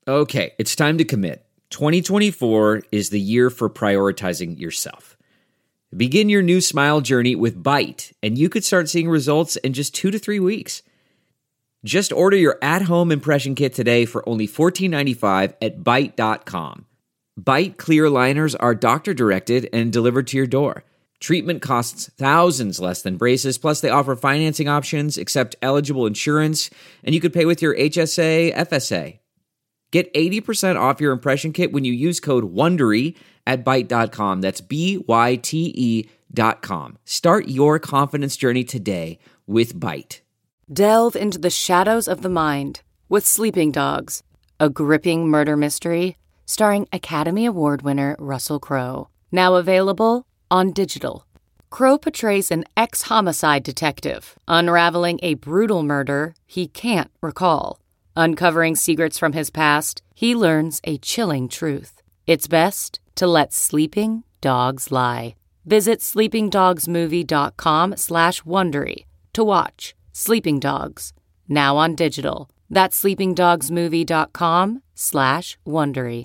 Okay, it's time to commit. 2024 is the year for prioritizing yourself. Begin your new smile journey with Byte, and you could start seeing results in just 2 to 3 weeks. Just order your at-home impression kit today for only $14.95 at Byte.com. Byte clear liners are doctor-directed and delivered to your door. Treatment costs thousands less than braces, plus they offer financing options, accept eligible insurance, and you could pay with your HSA, FSA. Get 80% off your impression kit when you use code WONDERY at Byte.com. That's BYTE.com. Start your confidence journey today with Byte. Delve into the shadows of the mind with Sleeping Dogs, a gripping murder mystery starring Academy Award winner Russell Crowe. Now available on digital. Crowe portrays an ex-homicide detective unraveling a brutal murder he can't recall. Uncovering secrets from his past, he learns a chilling truth. It's best to let sleeping dogs lie. Visit sleepingdogsmovie.com/Wondery to watch Sleeping Dogs, now on digital. That's sleepingdogsmovie.com/Wondery.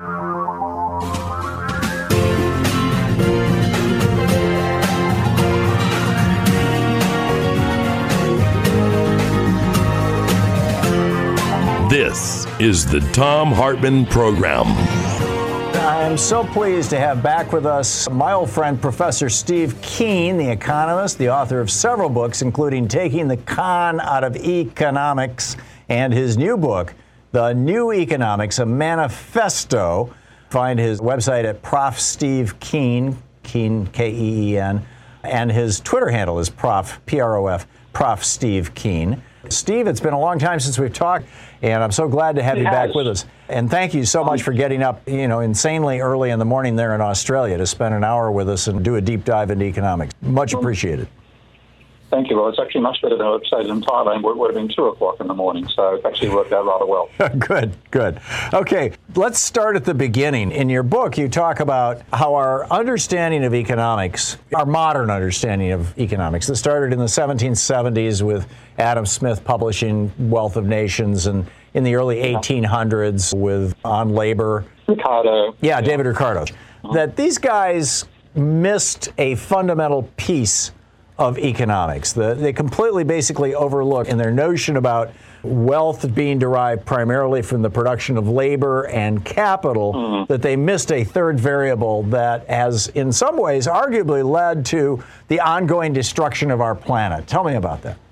This is the Thom Hartmann Program. I'm so pleased to have back with us my old friend, Professor Steve Keen, the economist, the author of several books, including Taking the Con Out of Economics and his new book, The New Economics, a Manifesto. Find his website at Prof. Steve Keen, Keen, K-E-E-N, and his Twitter handle is Prof, P-R-O-F, Prof. Steve Keen. Steve, it's been a long time since we've talked, and I'm so glad to have you back with us. And thank you so much for getting up, insanely early in the morning there in Australia to spend an hour with us and do a deep dive into economics. Much appreciated. Thank you. Well, it's actually much better than I would say in Thailand, where it would have been 2 o'clock in the morning, so it actually worked out rather well. Good. Okay, let's start at the beginning. In your book, you talk about how our understanding of economics, our modern understanding of economics, that started in the 1770s with Adam Smith publishing Wealth of Nations, and in the early 1800s with On Labor. Ricardo. Yeah, David Ricardo. That these guys missed a fundamental piece of economics. They completely basically overlook in their notion about wealth being derived primarily from the production of labor and capital, that they missed a third variable that has in some ways arguably led to the ongoing destruction of our planet. Tell me about that.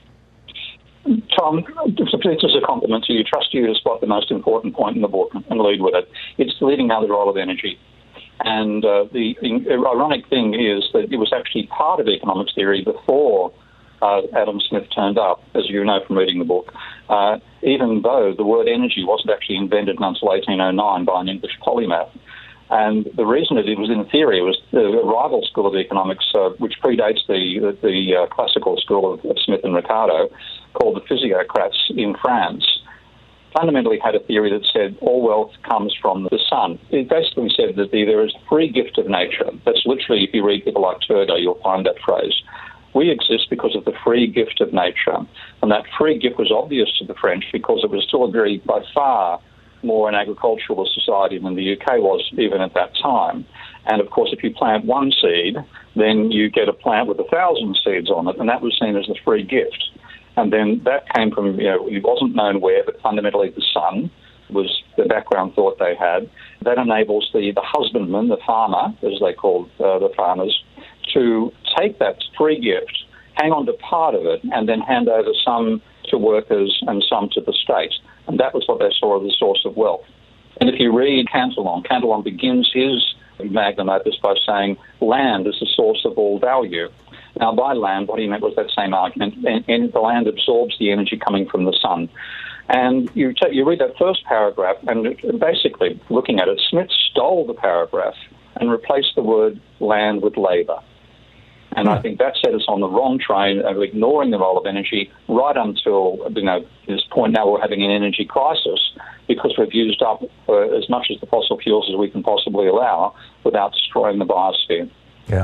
Tom, it's a compliment to you. Trust you to spot the most important point in the book and lead with it. It's leading out the role of energy. And the ironic thing is that it was actually part of economics theory before Adam Smith turned up, as you know from reading the book, even though the word energy wasn't actually invented until 1809 by an English polymath. And the reason it was in theory was the rival school of economics, which predates the classical school of Smith and Ricardo, called the physiocrats in France, fundamentally had a theory that said all wealth comes from the sun. It basically said that there is a free gift of nature. That's literally, if you read people like Turgot, you'll find that phrase. We exist because of the free gift of nature. And that free gift was obvious to the French because it was still a very, by far, more an agricultural society than the UK was even at that time. And of course, if you plant one seed, then you get a plant with 1,000 seeds on it, and that was seen as the free gift. And then that came from, it wasn't known where, but fundamentally the sun was the background thought they had. That enables the husbandman, the farmer, as they called the farmers, to take that free gift, hang on to part of it, and then hand over some to workers and some to the state. And that was what they saw as the source of wealth. And if you read Cantillon begins his magnum opus by saying land is the source of all value. Now, by land, what he meant was that same argument, and the land absorbs the energy coming from the sun. And you read that first paragraph, and basically, looking at it, Smith stole the paragraph and replaced the word land with labour. And I think that set us on the wrong train of ignoring the role of energy right until, this point now we're having an energy crisis because we've used up as much of the fossil fuels as we can possibly allow without destroying the biosphere. Yeah.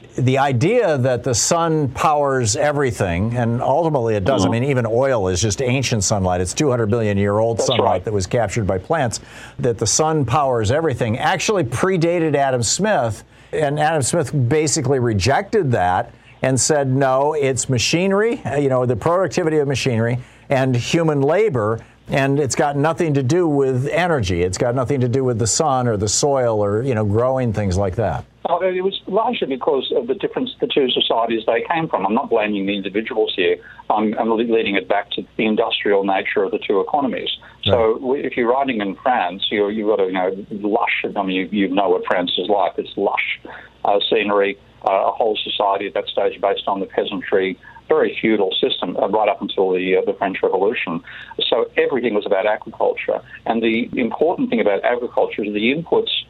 the idea that the sun powers everything, and ultimately it does. I mean, even oil is just ancient sunlight. It's 200 billion year old sunlight that was captured by plants. That the sun powers everything actually predated Adam Smith, and Adam Smith basically rejected that and said, no, it's machinery, the productivity of machinery and human labor, and it's got nothing to do with energy. It's got nothing to do with the sun or the soil or, growing things like that. It was largely because of the difference the two societies they came from. I'm not blaming the individuals here. I'm leading it back to the industrial nature of the two economies. Right. So if you're riding in France, you've got lush. I mean, you know what France is like. It's lush scenery, a whole society at that stage based on the peasantry, very feudal system right up until the French Revolution. So everything was about agriculture. And the important thing about agriculture is the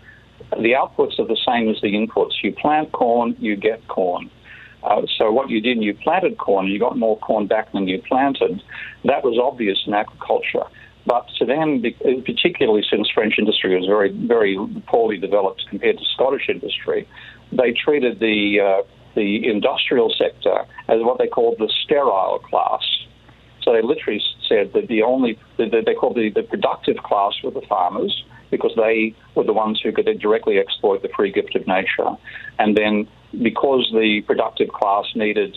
outputs are the same as the inputs. You plant corn, you get corn. So what you did, you planted corn, you got more corn back than you planted. That was obvious in agriculture. But to them, particularly since French industry was very, very poorly developed compared to Scottish industry, they treated the industrial sector as what they called the sterile class. So they literally said that they called the productive class were the farmers, because they were the ones who could directly exploit the free gift of nature. And then because the productive class needed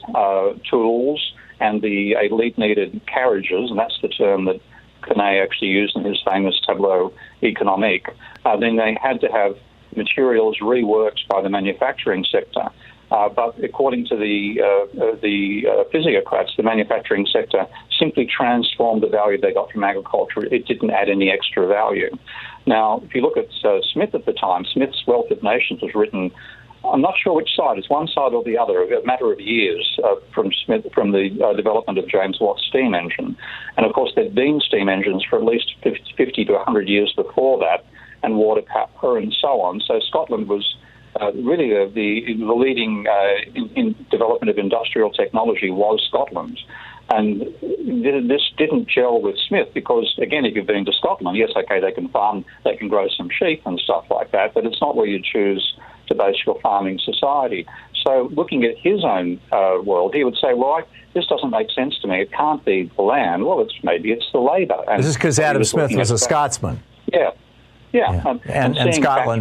tools and the elite needed carriages, and that's the term that Quenet actually used in his famous tableau économique, then they had to have materials reworked by the manufacturing sector. But according to the physiocrats, the manufacturing sector simply transformed the value they got from agriculture. It didn't add any extra value. Now, if you look at Smith at the time, Smith's Wealth of Nations was written, I'm not sure which side, it's one side or the other, a matter of years from the development of James Watt's steam engine. And of course, there'd been steam engines for at least 50 to 100 years before that, and water power and so on. So Scotland was really the leading in development of industrial technology was Scotland. And this didn't gel with Smith because, again, if you've been to Scotland, yes, okay, they can farm, they can grow some sheep and stuff like that, but it's not where you choose to base your farming society. So looking at his own world, he would say, well, this doesn't make sense to me. It can't be the land. Well, maybe it's the labour. And this is because Adam Smith was a Scotsman. Yeah. Yeah. And Scotland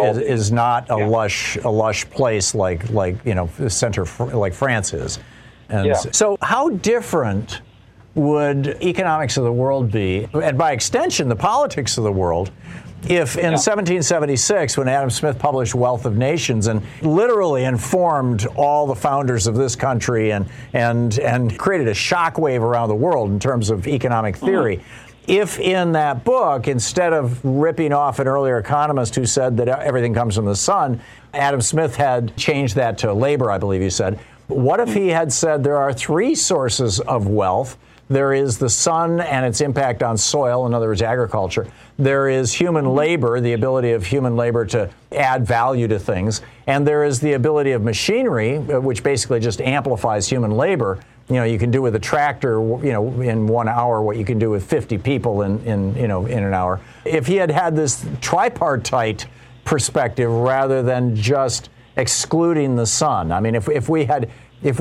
is not a lush place like the center like France is. And so how different would economics of the world be, and by extension the politics of the world, if in 1776, when Adam Smith published Wealth of Nations and literally informed all the founders of this country and created a shockwave around the world in terms of economic theory, if in that book, instead of ripping off an earlier economist who said that everything comes from the sun, Adam Smith had changed that to labor, I believe you said. What if he had said there are three sources of wealth? There is the sun and its impact on soil, in other words, agriculture. There is human labor, the ability of human labor to add value to things. And there is the ability of machinery, which basically just amplifies human labor. You can do with a tractor, in 1 hour what you can do with 50 people in an hour. If he had this tripartite perspective rather than just excluding the sun, I mean, if we had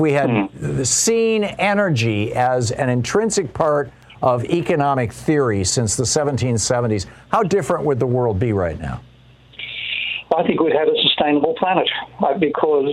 seen energy as an intrinsic part of economic theory since the 1770s, how different would the world be right now? I think we'd have a sustainable planet because,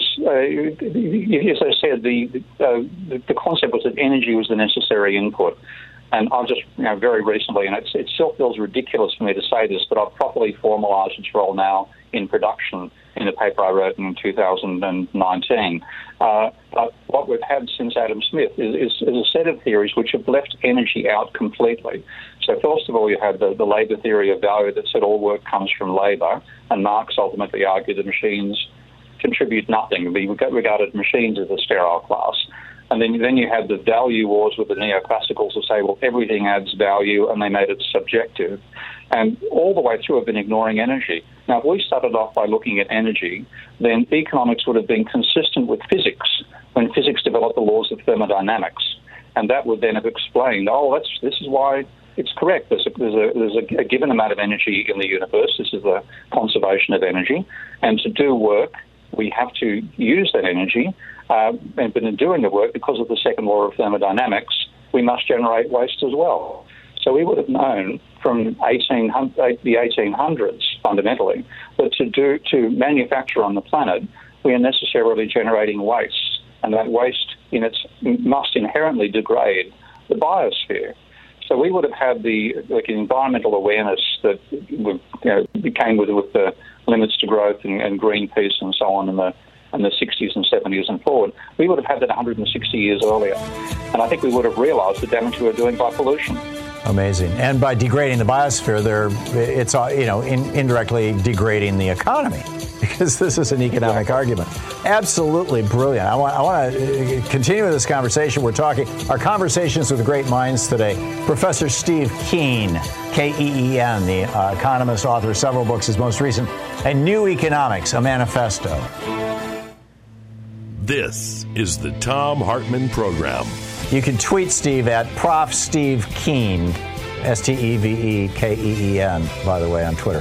as I said, the concept was that energy was the necessary input. And I've just, very recently, and it still feels ridiculous for me to say this, but I've properly formalised its role now in production in a paper I wrote in 2019. But what we've had since Adam Smith is a set of theories which have left energy out completely. So first of all, you had the labour theory of value that said all work comes from labour, and Marx ultimately argued that machines contribute nothing. We regarded machines as a sterile class. And then you had the value wars with the neoclassicals who say, well, everything adds value, and they made it subjective. And all the way through have been ignoring energy. Now, if we started off by looking at energy, then economics would have been consistent with physics when physics developed the laws of thermodynamics. And that would then have explained, this is why it's correct. There's a given amount of energy in the universe. This is the conservation of energy. And to do work, we have to use that energy, but in doing the work, because of the second law of thermodynamics, we must generate waste as well. So we would have known from the 1800s, fundamentally, that to manufacture on the planet, we are necessarily generating waste, and that waste must inherently degrade the biosphere. So we would have had the environmental awareness that came with the limits to growth and Greenpeace and so on in the 60s and 70s and forward. We would have had that 160 years earlier. And I think we would have realized the damage we were doing by pollution. Amazing. And by degrading the biosphere, it's indirectly degrading the economy, because this is an economic argument. Absolutely brilliant. I want to continue this conversation. Our conversations with great minds today. Professor Steve Keen, K-E-E-N, the economist, author of several books, his most recent, A New Economics, a Manifesto. This is the Thom Hartmann Program. You can tweet Steve at Prof. Steve Keen, S-T-E-V-E-K-E-E-N, by the way, on Twitter.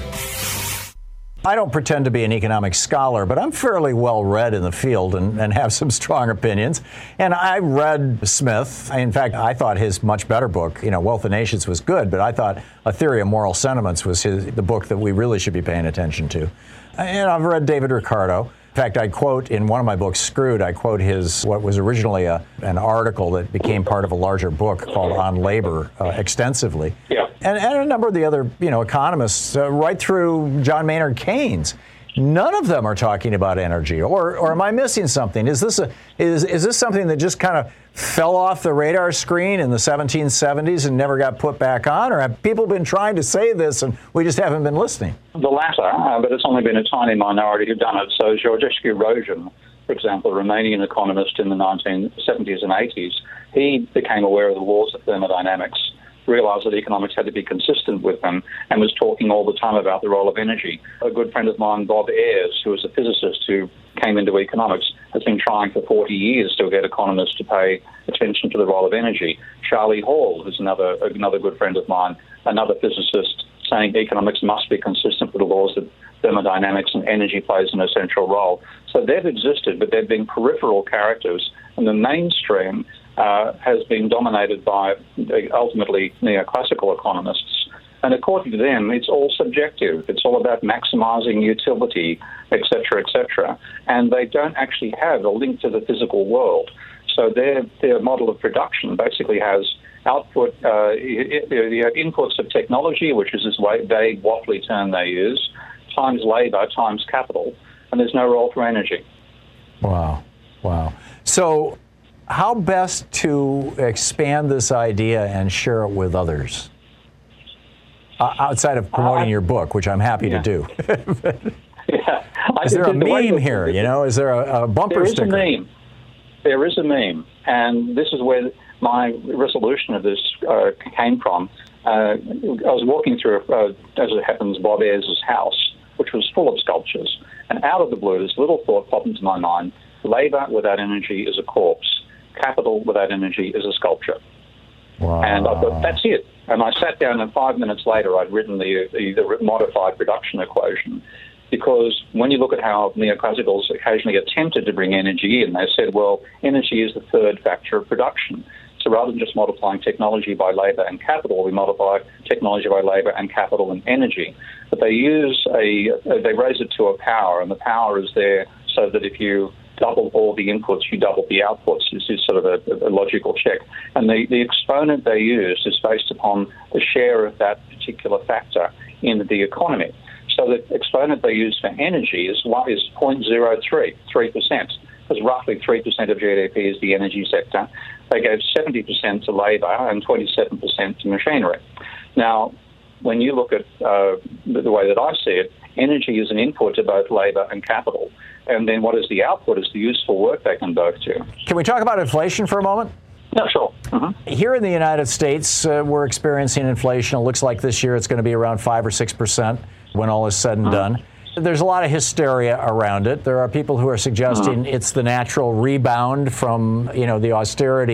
I don't pretend to be an economic scholar, but I'm fairly well read in the field and have some strong opinions. And I read Smith. In fact, I thought his much better book, Wealth of Nations, was good, but I thought A Theory of Moral Sentiments was the book that we really should be paying attention to. And I've read David Ricardo. In fact, I quote in one of my books, Screwed, I quote what was originally an article that became part of a larger book called On Labor extensively. Yeah. And a number of the other, economists, right through John Maynard Keynes. None of them are talking about energy. Or am I missing something? Is this something that just kind of fell off the radar screen in the 1770s and never got put back on? Or have people been trying to say this and we just haven't been listening? The latter, but it's only been a tiny minority who've done it. So Georgescu Rojan, for example, a Romanian economist in the 1970s and 80s, he became aware of the laws of thermodynamics, realized that economics had to be consistent with them, and was talking all the time about the role of energy. A good friend of mine, Bob Ayres, who was a physicist who came into economics, has been trying for 40 years to get economists to pay attention to the role of energy. Charlie Hall, who's another good friend of mine, another physicist, saying economics must be consistent with the laws of thermodynamics and energy plays an essential role. So they've existed, but they've been peripheral characters, and the mainstream has been dominated by ultimately neoclassical economists. And according to them, it's all subjective. It's all about maximizing utility, et cetera, and they don't actually have a link to the physical world. So their model of production basically has output, you have inputs of technology, which is this vague, waffly term they use, times labor, times capital, and there's no role for energy. Wow. So how best to expand this idea and share it with others? Outside of promoting your book, which I'm happy to do. Is there a meme here? Is there a bumper sticker? There is a meme. And this is where my resolution of this came from. I was walking through, as it happens, Bob Ayres' house, which was full of sculptures. And out of the blue, this little thought popped into my mind: labor without energy is a corpse. Capital without energy is a sculpture. Wow. And I thought, that's it. And I sat down, and 5 minutes later, I'd written the modified production equation. Because when you look at how neoclassicals occasionally attempted to bring energy in, they said, well, energy is the third factor of production. So rather than just multiplying technology by labor and capital, we multiply technology by labor and capital and energy. But they they raise it to a power, and the power is there so that if you double all the inputs, you double the outputs. This is sort of a logical check. And the exponent they used is based upon the share of that particular factor in the economy. So the exponent they used for energy is 0.03%, because roughly 3% of GDP is the energy sector. They gave 70% to labor and 27% to machinery. Now, when you look at the way that I see it, energy is an input to both labor and capital. And then what is the output is the useful work they can both do. Can we talk about inflation for a moment? Yeah, sure. Mm-hmm. Here in the United States, we're experiencing inflation. It looks like this year it's going to be around 5 or 6% when all is said and done. There's a lot of hysteria around it. There are people who are suggesting it's the natural rebound from, the austerity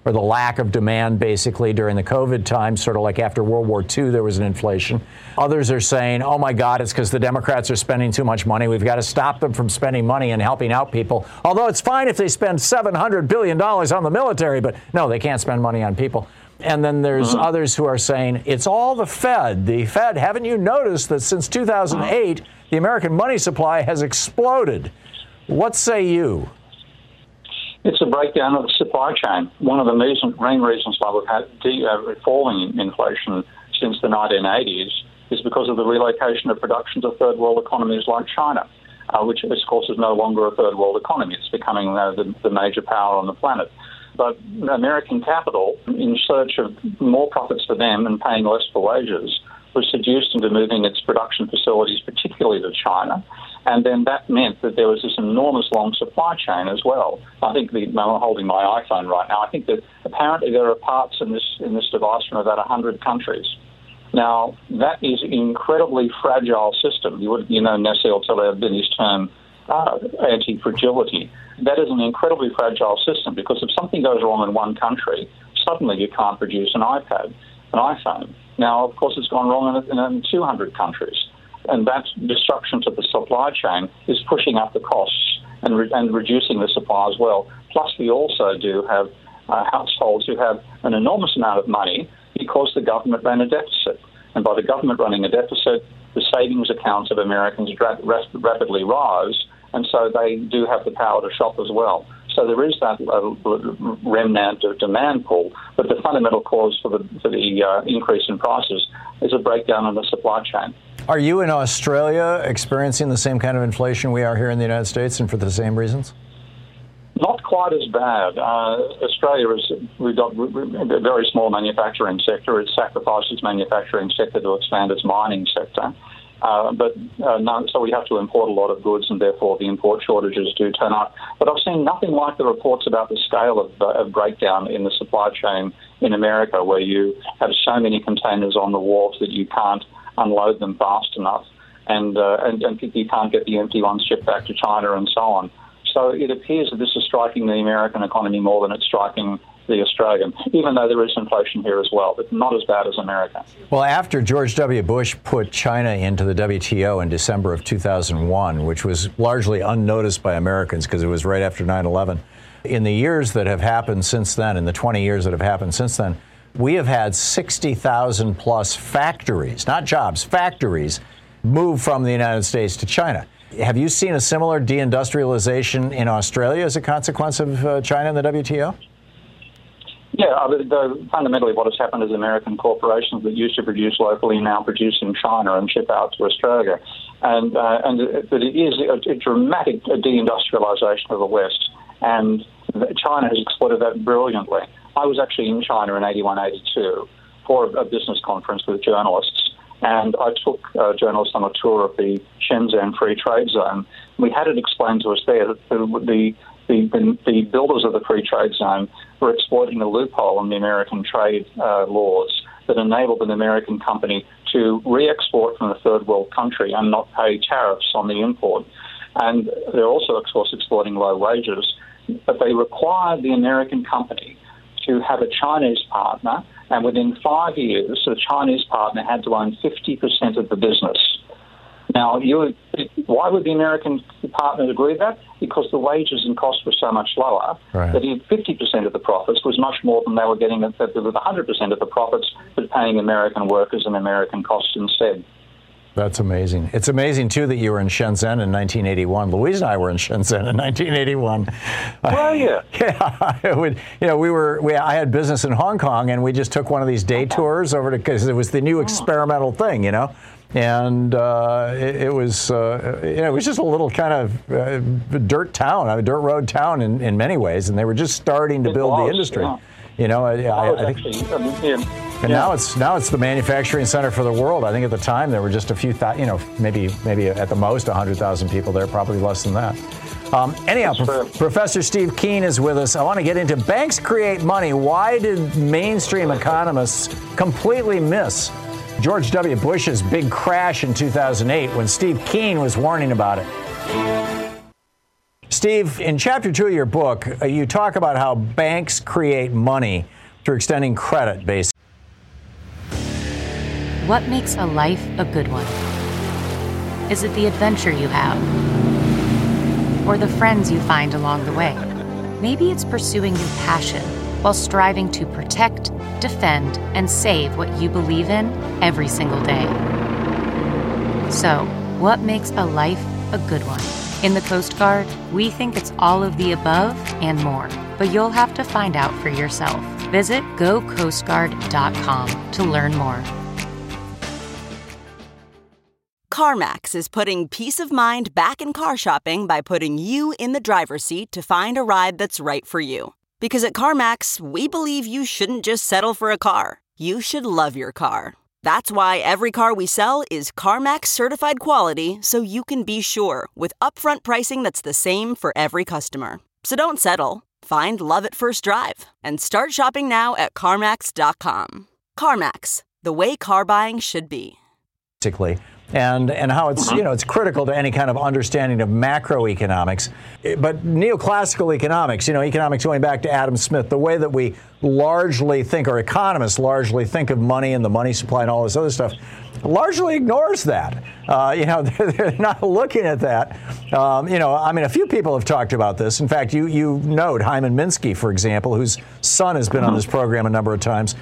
or the lack of demand, basically, during the COVID time, sort of like after World War II, there was an inflation. Others are saying, oh, my God, it's because the Democrats are spending too much money. We've got to stop them from spending money and helping out people. Although it's fine if they spend $700 billion on the military, but no, they can't spend money on people. And then there's others who are saying, it's all the Fed. The Fed, haven't you noticed that since 2008, the American money supply has exploded? What say you? It's a breakdown of the supply chain. One of the main reasons why we've had falling inflation since the 1980s is because of the relocation of production to third world economies like China, which, of course, is no longer a third world economy. It's becoming the major power on the planet. But American capital, in search of more profits for them and paying less for wages, was seduced into moving its production facilities, particularly to China. And then that meant that there was this enormous long supply chain as well. I think I'm holding my iPhone right now. I think that apparently there are parts in this device from about 100 countries. Now, that is an incredibly fragile system. Nassim Taleb in his term anti-fragility. That is an incredibly fragile system because if something goes wrong in one country, suddenly you can't produce an iPhone. Now, of course, it's gone wrong in 200 countries. And that destruction to the supply chain is pushing up the costs and reducing the supply as well. Plus, we also do have households who have an enormous amount of money because the government ran a deficit. And by the government running a deficit, the savings accounts of Americans rapidly rise, and so they do have the power to shop as well. So there is that remnant of demand pull, but the fundamental cause for the increase in prices is a breakdown in the supply chain. Are you in Australia experiencing the same kind of inflation we are here in the United States, and for the same reasons? Not quite as bad. Australia we've got a very small manufacturing sector. It sacrificed its manufacturing sector to expand its mining sector. So we have to import a lot of goods, and therefore the import shortages do turn up. But I've seen nothing like the reports about the scale of breakdown in the supply chain in America, where you have so many containers on the wharves that you can't unload them fast enough, and you can't get the empty ones shipped back to China and so on. So it appears that this is striking the American economy more than it's striking the Australian, even though there is inflation here as well, but not as bad as America. Well, after George W. Bush put China into the WTO in December of 2001, which was largely unnoticed by Americans because it was right after 9/11, in the years that have happened since then, in the 20 years that have happened since then, we have had 60,000 plus factories, not jobs, factories, move from the United States to China. Have you seen a similar deindustrialization in Australia as a consequence of China and the WTO? Yeah, fundamentally what has happened is American corporations that used to produce locally now produce in China and ship out to Australia. But it is a dramatic deindustrialization of the West, and China has exploited that brilliantly. I was actually in China in 81, 82 for a business conference with journalists, and I took journalists on a tour of the Shenzhen Free Trade Zone. We had it explained to us there that the builders of the free trade zone were exploiting a loophole in the American trade laws that enabled an American company to re-export from a third world country and not pay tariffs on the import. And they're also, of course, exploiting low wages, but they required the American company to have a Chinese partner, and within 5 years, the Chinese partner had to own 50% of the business. Now, why would the American partner agree to that? Because the wages and costs were so much lower that 50% of the profits was much more than they were getting with 100% of the profits, but paying American workers and American costs instead. That's amazing. It's amazing, too, that you were in Shenzhen in 1981. Louise and I were in Shenzhen in 1981. Well, yeah. I had business in Hong Kong, and we just took one of these day tours over to, because it was the new experimental thing, And it was just a little kind of dirt town, a dirt road town in many ways, and they were just starting to build the industry. Yeah. I think. And now it's the manufacturing center for the world. I think at the time there were just a few, maybe at the most 100,000 people there, probably less than that. Anyhow, Professor Steve Keen is with us. I want to get into banks create money. Why did mainstream economists completely miss George W. Bush's big crash in 2008 when Steve Keen was warning about it? Steve, in Chapter 2 of your book, you talk about how banks create money through extending credit, basically. What makes a life a good one? Is it the adventure you have? Or the friends you find along the way? Maybe it's pursuing your passion while striving to protect, defend, and save what you believe in every single day. So, what makes a life a good one? In the Coast Guard, we think it's all of the above and more, but you'll have to find out for yourself. Visit gocoastguard.com to learn more. CarMax is putting peace of mind back in car shopping by putting you in the driver's seat to find a ride that's right for you. Because at CarMax, we believe you shouldn't just settle for a car. You should love your car. That's why every car we sell is CarMax certified quality, so you can be sure with upfront pricing that's the same for every customer. So don't settle. Find love at first drive and start shopping now at CarMax.com. CarMax, the way car buying should be. And how it's, it's critical to any kind of understanding of macroeconomics. But neoclassical economics, economics going back to Adam Smith, the way that we largely think, or economists largely think of money and the money supply and all this other stuff, largely ignores that. They're not looking at that. A few people have talked about this. In fact, you note Hyman Minsky, for example, whose son has been on this program a number of times,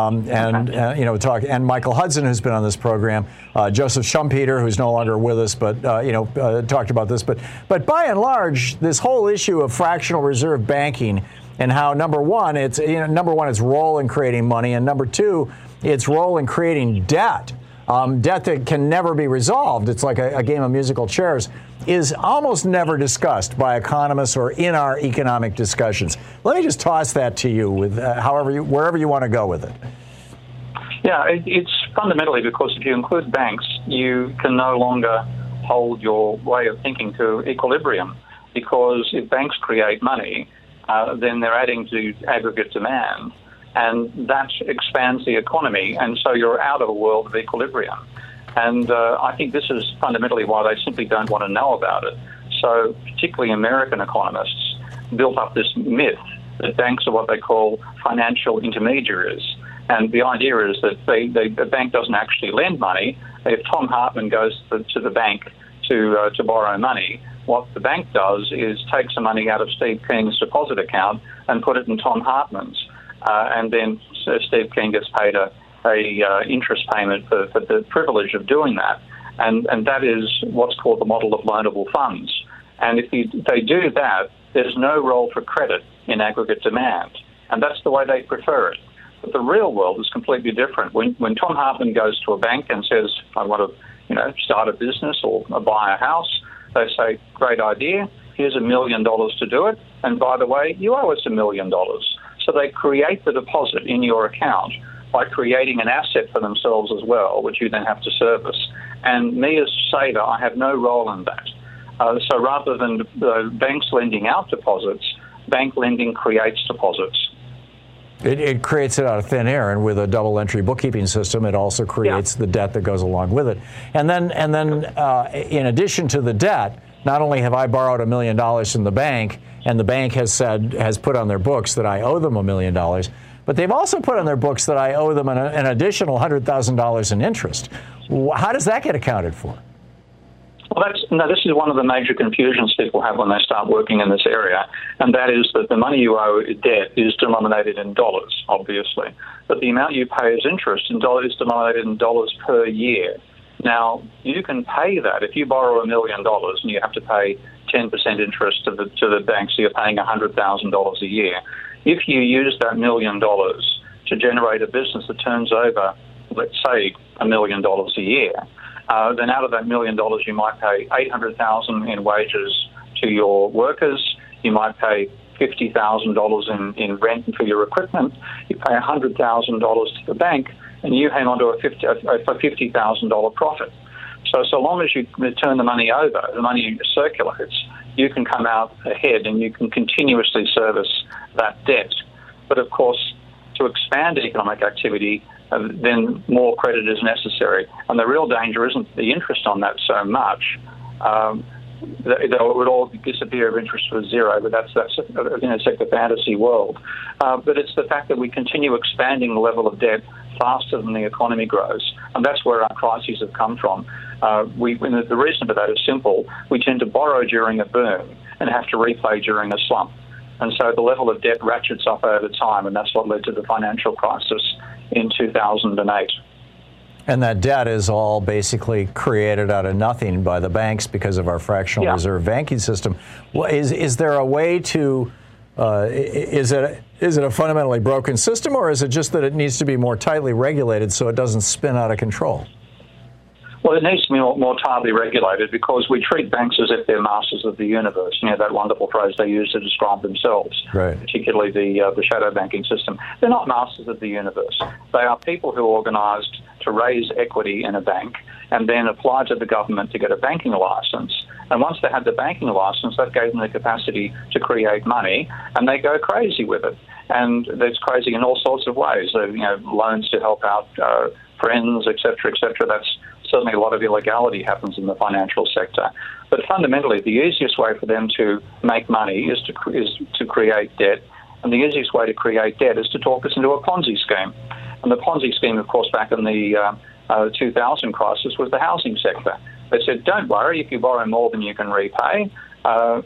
and Michael Hudson, who's been on this program, Joseph Schumpeter, who's no longer with us, but talked about this. But by and large, this whole issue of fractional reserve banking and how number one, its role in creating money, and number two, its role in creating debt. Debt that can never be resolved, it's like a game of musical chairs, is almost never discussed by economists or in our economic discussions. Let me just toss that to you with wherever you want to go with it. Yeah, it's fundamentally because if you include banks, you can no longer hold your way of thinking to equilibrium, because if banks create money, then they're adding to aggregate demand. And that expands the economy, and so you're out of a world of equilibrium. And I think this is fundamentally why they simply don't want to know about it. So particularly American economists built up this myth that banks are what they call financial intermediaries. And the idea is that the bank doesn't actually lend money. If Tom Hartman goes to the bank to borrow money, what the bank does is take some money out of Steve King's deposit account and put it in Tom Hartman's. And then Steve King gets paid a interest payment for the privilege of doing that. And that is what's called the model of loanable funds. And if they do that, there's no role for credit in aggregate demand. And that's the way they prefer it. But the real world is completely different. When Tom Hartman goes to a bank and says, I want to start a business or buy a house, they say, great idea, here's $1 million to do it. And by the way, you owe us $1 million. So they create the deposit in your account by creating an asset for themselves as well, which you then have to service. And me as saver, I have no role in that. So rather than banks lending out deposits, bank lending creates deposits. It creates it out of thin air, and with a double entry bookkeeping system, it also creates the debt that goes along with it. And then, in addition to the debt, not only have I borrowed $1 million from the bank, and the bank has put on their books that I owe them $1 million, but they've also put on their books that I owe them an additional $100,000 in interest. How does that get accounted for? Well, this is one of the major confusions people have when they start working in this area, and that is that the money you owe debt is denominated in dollars, obviously, but the amount you pay as interest in dollars is denominated in dollars per year. Now, you can pay that if you borrow $1 million and you have to pay 10% interest to the bank, so you're paying $100,000 a year. If you use that $1 million to generate a business that turns over, let's say, $1 million a year, then out of that $1 million, you might pay $800,000 in wages to your workers. You might pay $50,000 in rent for your equipment. You pay $100,000 to the bank, and you hang on to a $50,000 profit. So long as you turn the money over, the money circulates, you can come out ahead and you can continuously service that debt. But of course, to expand economic activity, then more credit is necessary. And the real danger isn't the interest on that so much. it would all disappear if interest was zero, but that's a fantasy world. But it's the fact that we continue expanding the level of debt faster than the economy grows, and that's where our crises have come from. The reason for that is simple. We tend to borrow during a boom and have to repay during a slump. And so the level of debt ratchets up over time, and that's what led to the financial crisis in 2008. And that debt is all basically created out of nothing by the banks because of our fractional reserve banking system. Well, is there a way to, is it a fundamentally broken system, or is it just that it needs to be more tightly regulated so it doesn't spin out of control? Well, it needs to be more tightly regulated because we treat banks as if they're masters of the universe. You know, that wonderful phrase they use to describe themselves, right. Particularly the shadow banking system. They're not masters of the universe. They are people who organised to raise equity in a bank and then apply to the government to get a banking licence. And once they had the banking licence, that gave them the capacity to create money, and they go crazy with it. And that's crazy in all sorts of ways. Loans to help out friends, et cetera, et cetera. That's certainly a lot of illegality happens in the financial sector. But fundamentally, the easiest way for them to make money is to create debt. And the easiest way to create debt is to talk us into a Ponzi scheme. And the Ponzi scheme, of course, back in the 2000 crisis was the housing sector. They said, don't worry, if you borrow more than you can repay, borrow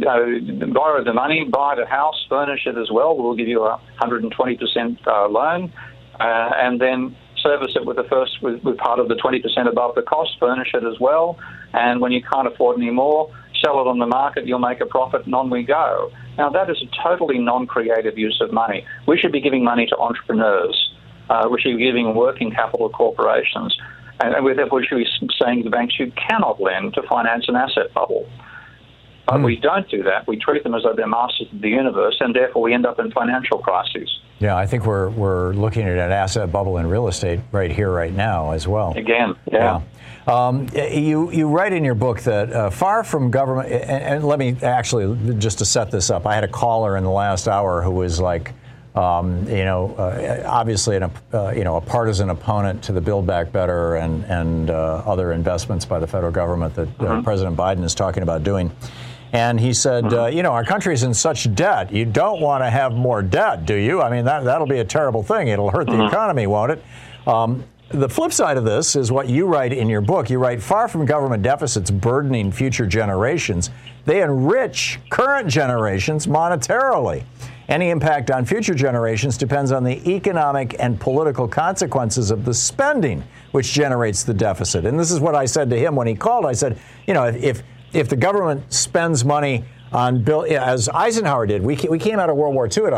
the money, buy the house, furnish it as well. We'll give you a 120% loan, and then service it with part of the 20% above the cost, furnish it as well, and when you can't afford any more, sell it on the market, you'll make a profit, and on we go. Now, that is a totally non-creative use of money. We should be giving money to entrepreneurs. We should be giving working capital to corporations. And we should be saying to the banks, you cannot lend to finance an asset bubble. But we don't do that. We treat them as though they're masters of the universe, and therefore we end up in financial crises. Yeah, I think we're looking at an asset bubble in real estate right here, right now as well. Again, yeah. You write in your book that far from government, and let me actually, just to set this up, I had a caller in the last hour who was like, obviously a partisan opponent to the Build Back Better and other investments by the federal government that President Biden is talking about doing. And he said, our country's in such debt. You don't want to have more debt, do you? I mean, that'll be a terrible thing. It'll hurt the economy, won't it? The flip side of this is what you write in your book. You write, far from government deficits burdening future generations, they enrich current generations monetarily. Any impact on future generations depends on the economic and political consequences of the spending, which generates the deficit. And this is what I said to him when he called. I said, if the government spends money on as Eisenhower did, we came out of World War II at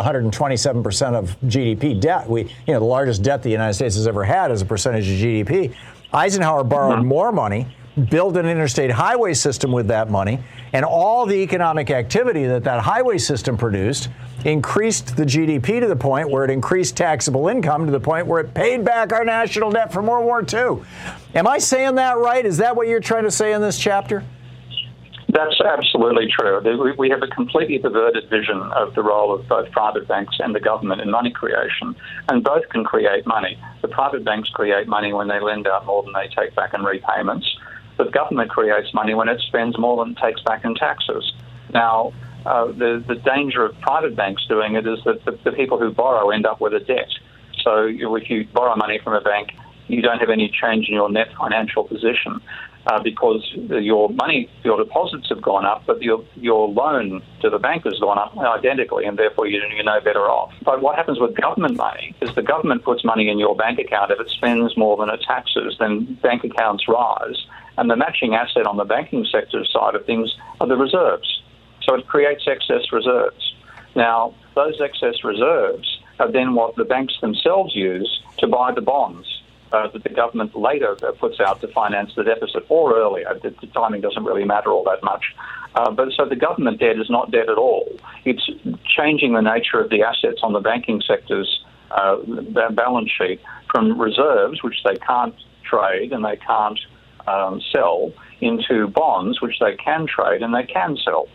127% of GDP debt. The largest debt the United States has ever had as a percentage of GDP. Eisenhower borrowed more money, built an interstate highway system with that money, and all the economic activity that highway system produced increased the GDP to the point where it increased taxable income to the point where it paid back our national debt from World War II. Am I saying that right? Is that what you're trying to say in this chapter? That's absolutely true. We have a completely perverted vision of the role of both private banks and the government in money creation, and both can create money. The private banks create money when they lend out more than they take back in repayments. The government creates money when it spends more than it takes back in taxes. Now, the danger of private banks doing it is that the people who borrow end up with a debt. So if you borrow money from a bank, you don't have any change in your net financial position because your deposits have gone up, but your loan to the bank has gone up identically, and therefore you're no better off. But what happens with government money is the government puts money in your bank account. If it spends more than it taxes, then bank accounts rise. And the matching asset on the banking sector side of things are the reserves. So it creates excess reserves. Now, those excess reserves are then what the banks themselves use to buy the bonds that the government later puts out to finance the deficit, or earlier. The timing doesn't really matter all that much. But so the government debt is not debt at all. It's changing the nature of the assets on the banking sector's balance sheet from reserves, which they can't trade and they can't sell, into bonds, which they can trade and they can sell.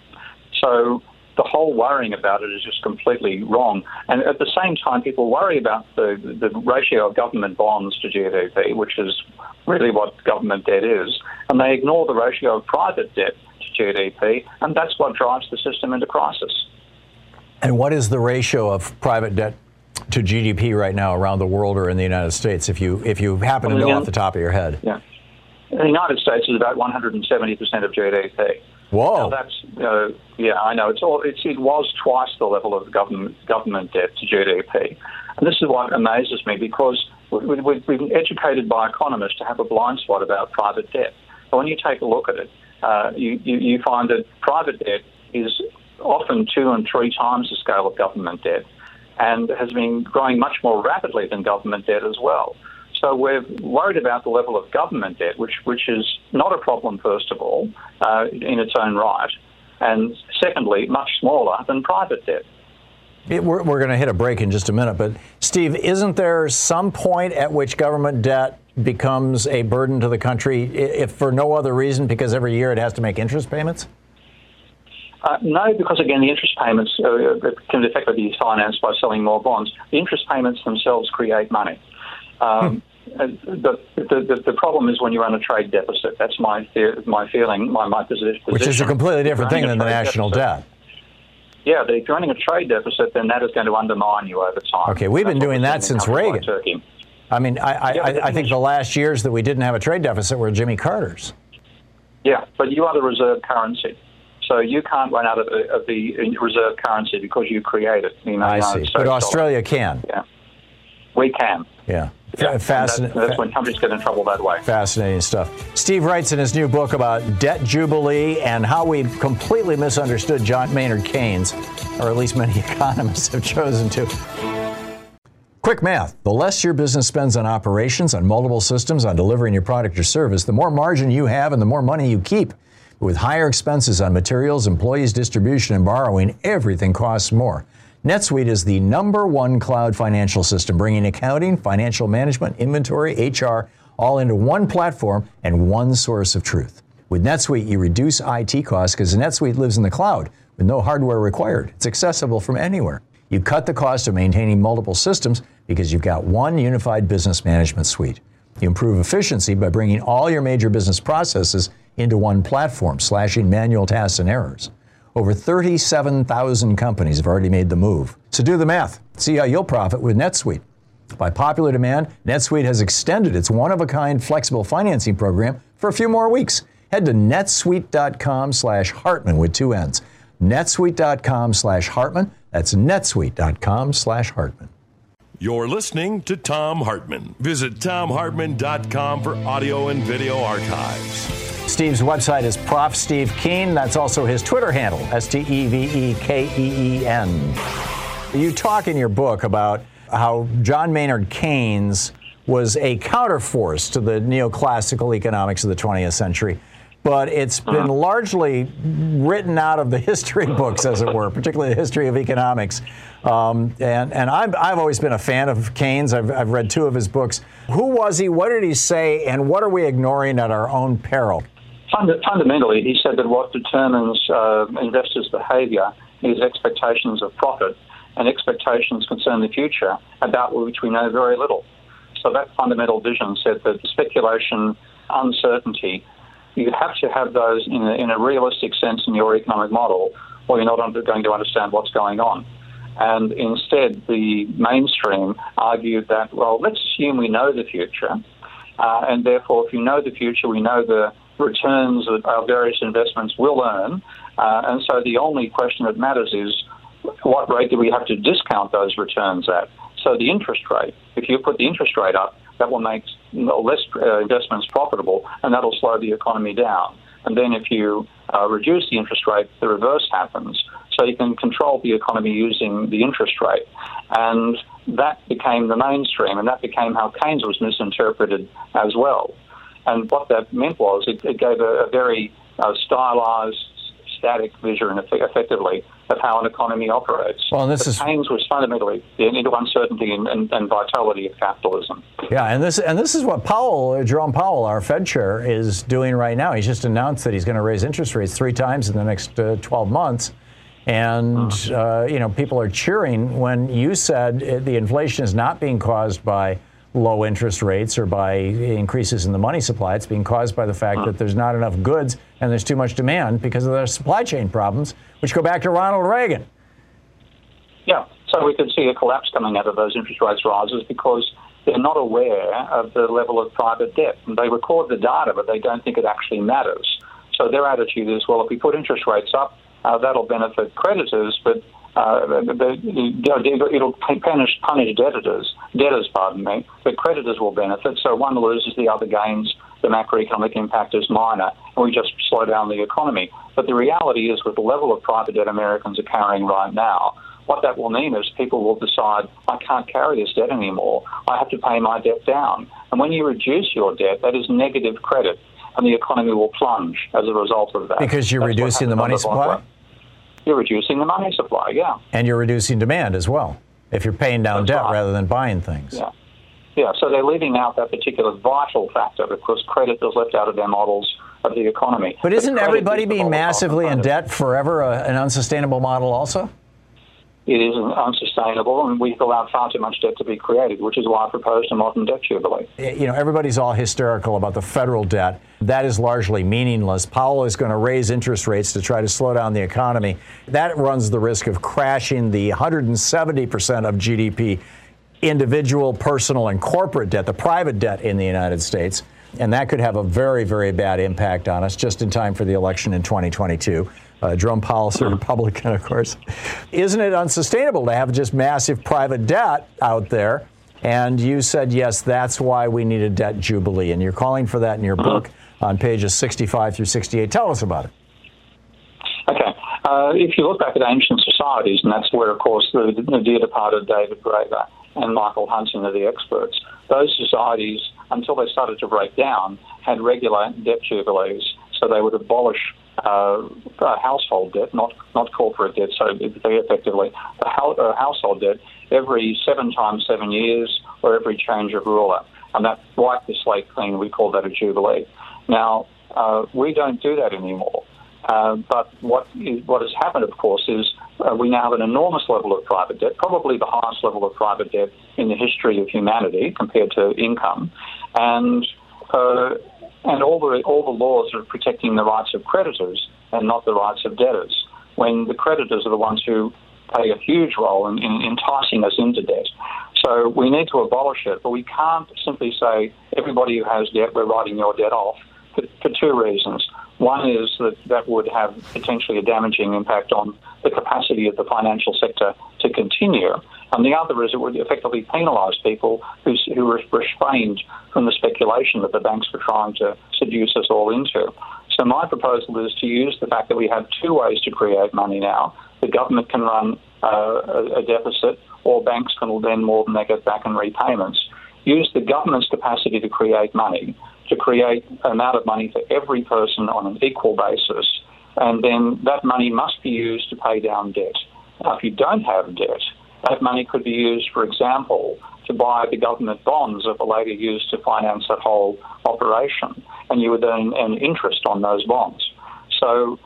So the whole worrying about it is just completely wrong. And at the same time, people worry about the ratio of government bonds to GDP, which is really what government debt is, and they ignore the ratio of private debt to GDP, and that's what drives the system into crisis. And what is the ratio of private debt to GDP right now around the world or in the United States, if you happen to know off the top of your head? Yeah. In the United States, is about 170% of GDP. Whoa! Now that's I know it was twice the level of government debt to GDP, and this is what amazes me because we've been educated by economists to have a blind spot about private debt. But when you take a look at it, you find that private debt is often 2 and 3 times the scale of government debt, and has been growing much more rapidly than government debt as well. So we're worried about the level of government debt, which is not a problem, first of all, in its own right, and secondly, much smaller than private debt. We're going to hit a break in just a minute, but Steve, isn't there some point at which government debt becomes a burden to the country, if for no other reason, because every year it has to make interest payments? No, because again, the interest payments can effectively be financed by selling more bonds. The interest payments themselves create money. The problem is when you run a trade deficit. That's my feeling, my position. Which is a completely different thing than the national debt. Yeah, if you're running a trade deficit, then that is going to undermine you over time. Okay, we've been doing that since Reagan. I mean, I think the last years that we didn't have a trade deficit were Jimmy Carter's. Yeah, but you are the reserve currency. So you can't run out of the reserve currency because you create it. I see. But Australia can. Yeah. We can. Yeah. Fascinating. That's when countries get in trouble that way. Fascinating stuff. Steve writes in his new book about debt jubilee and how we completely misunderstood John Maynard Keynes, or at least many economists have chosen to. Quick math. The less your business spends on operations, on multiple systems, on delivering your product or service, the more margin you have and the more money you keep. With higher expenses on materials, employees, distribution, and borrowing, everything costs more. NetSuite is the #1 cloud financial system, bringing accounting, financial management, inventory, HR, all into one platform and one source of truth. With NetSuite, you reduce IT costs because NetSuite lives in the cloud with no hardware required. It's accessible from anywhere. You cut the cost of maintaining multiple systems because you've got one unified business management suite. You improve efficiency by bringing all your major business processes into one platform, slashing manual tasks and errors. Over 37,000 companies have already made the move. So do the math. See how you'll profit with NetSuite. By popular demand, NetSuite has extended its one-of-a-kind flexible financing program for a few more weeks. Head to netsuite.com/Hartman with 2 N's. netsuite.com/Hartman. That's netsuite.com/Hartman. You're listening to Thom Hartmann. Visit thomhartmann.com for audio and video archives. Steve's website is Prof. Steve Keen. That's also his Twitter handle, STEVEKEEN. You talk in your book about how John Maynard Keynes was a counterforce to the neoclassical economics of the 20th century, but it's been largely written out of the history books, as it were, particularly the history of economics. And I've always been a fan of Keynes. I've read 2 of his books. Who was he? What did he say? And what are we ignoring at our own peril? Fundamentally, he said that what determines investors' behaviour is expectations of profit, and expectations concern the future, about which we know very little. So that fundamental vision said that speculation, uncertainty, you have to have those in a realistic sense in your economic model, or you're not going to understand what's going on. And instead, the mainstream argued that, well, let's assume we know the future, and therefore, if you know the future, we know the returns that our various investments will earn, and so the only question that matters is what rate do we have to discount those returns at? So the interest rate, if you put the interest rate up, that will make less investments profitable, and that'll slow the economy down. And then if you reduce the interest rate, the reverse happens. So you can control the economy using the interest rate. And that became the mainstream, and that became how Keynes was misinterpreted as well. And what that meant was it gave a very stylized, static vision, effectively, of how an economy operates. Well, and Keynes was fundamentally into uncertainty and vitality of capitalism. Yeah, and this is what Jerome Powell, our Fed chair, is doing right now. He's just announced that he's going to raise interest rates 3 times in the next 12 months. And, people are cheering when you said the inflation is not being caused by low interest rates or by increases in the money supply. It's being caused by the fact that there's not enough goods and there's too much demand because of the supply chain problems, which go back to Ronald Reagan. Yeah, so we could see a collapse coming out of those interest rates rises because they're not aware of the level of private debt. And they record the data, but they don't think it actually matters. So their attitude is, well, if we put interest rates up, that'll benefit creditors, but it'll punish debtors, but creditors will benefit. So one loses, the other gains. The macroeconomic impact is minor, and we just slow down the economy. But the reality is, with the level of private debt Americans are carrying right now, what that will mean is people will decide, I can't carry this debt anymore. I have to pay my debt down. And when you reduce your debt, that is negative credit, and the economy will plunge as a result of that. Because you're reducing the money supply? You're reducing the money supply, yeah. And you're reducing demand as well, if you're paying down debt rather than buying things. Yeah. Yeah, so they're leaving out that particular vital factor because credit is left out of their models of the economy. But isn't everybody being massively in debt forever an unsustainable model also? It is unsustainable, and we've allowed far too much debt to be created, which is why I proposed a modern debt jubilee. You know, everybody's all hysterical about the federal debt. That is largely meaningless. Powell is going to raise interest rates to try to slow down the economy. That runs the risk of crashing the 170% of GDP individual, personal, and corporate debt, the private debt in the United States. And that could have a very, very bad impact on us just in time for the election in 2022. Jerome Powell's a Republican, of course. Isn't it unsustainable to have just massive private debt out there? And you said, yes, that's why we need a debt jubilee. And you're calling for that in your book on pages 65 through 68. Tell us about it. Okay. If you look back at ancient societies, and that's where, of course, the dear departed David Graeber and Michael Hudson are the experts, those societies, until they started to break down, had regular debt jubilees. So they would abolish household debt, not corporate debt, so effectively household debt every 7 times 7 years or every change of ruler. And that wiped the slate clean. We call that a jubilee. Now, we don't do that anymore. But what has happened, of course, is we now have an enormous level of private debt, probably the highest level of private debt in the history of humanity compared to income, and all the laws are protecting the rights of creditors and not the rights of debtors, when the creditors are the ones who play a huge role in enticing us into debt. So we need to abolish it, but we can't simply say everybody who has debt, we're writing your debt off, for 2 reasons. One is that would have potentially a damaging impact on the capacity of the financial sector to continue. And the other is it would effectively penalise people who were restrained from the speculation that the banks were trying to seduce us all into. So my proposal is to use the fact that we have 2 ways to create money now. The government can run a deficit, or banks can lend more than they get back in repayments. Use the government's capacity to create money, to create an amount of money for every person on an equal basis, and then that money must be used to pay down debt. Now, if you don't have debt, that money could be used, for example, to buy the government bonds that were later used to finance that whole operation, and you would earn an interest on those bonds. So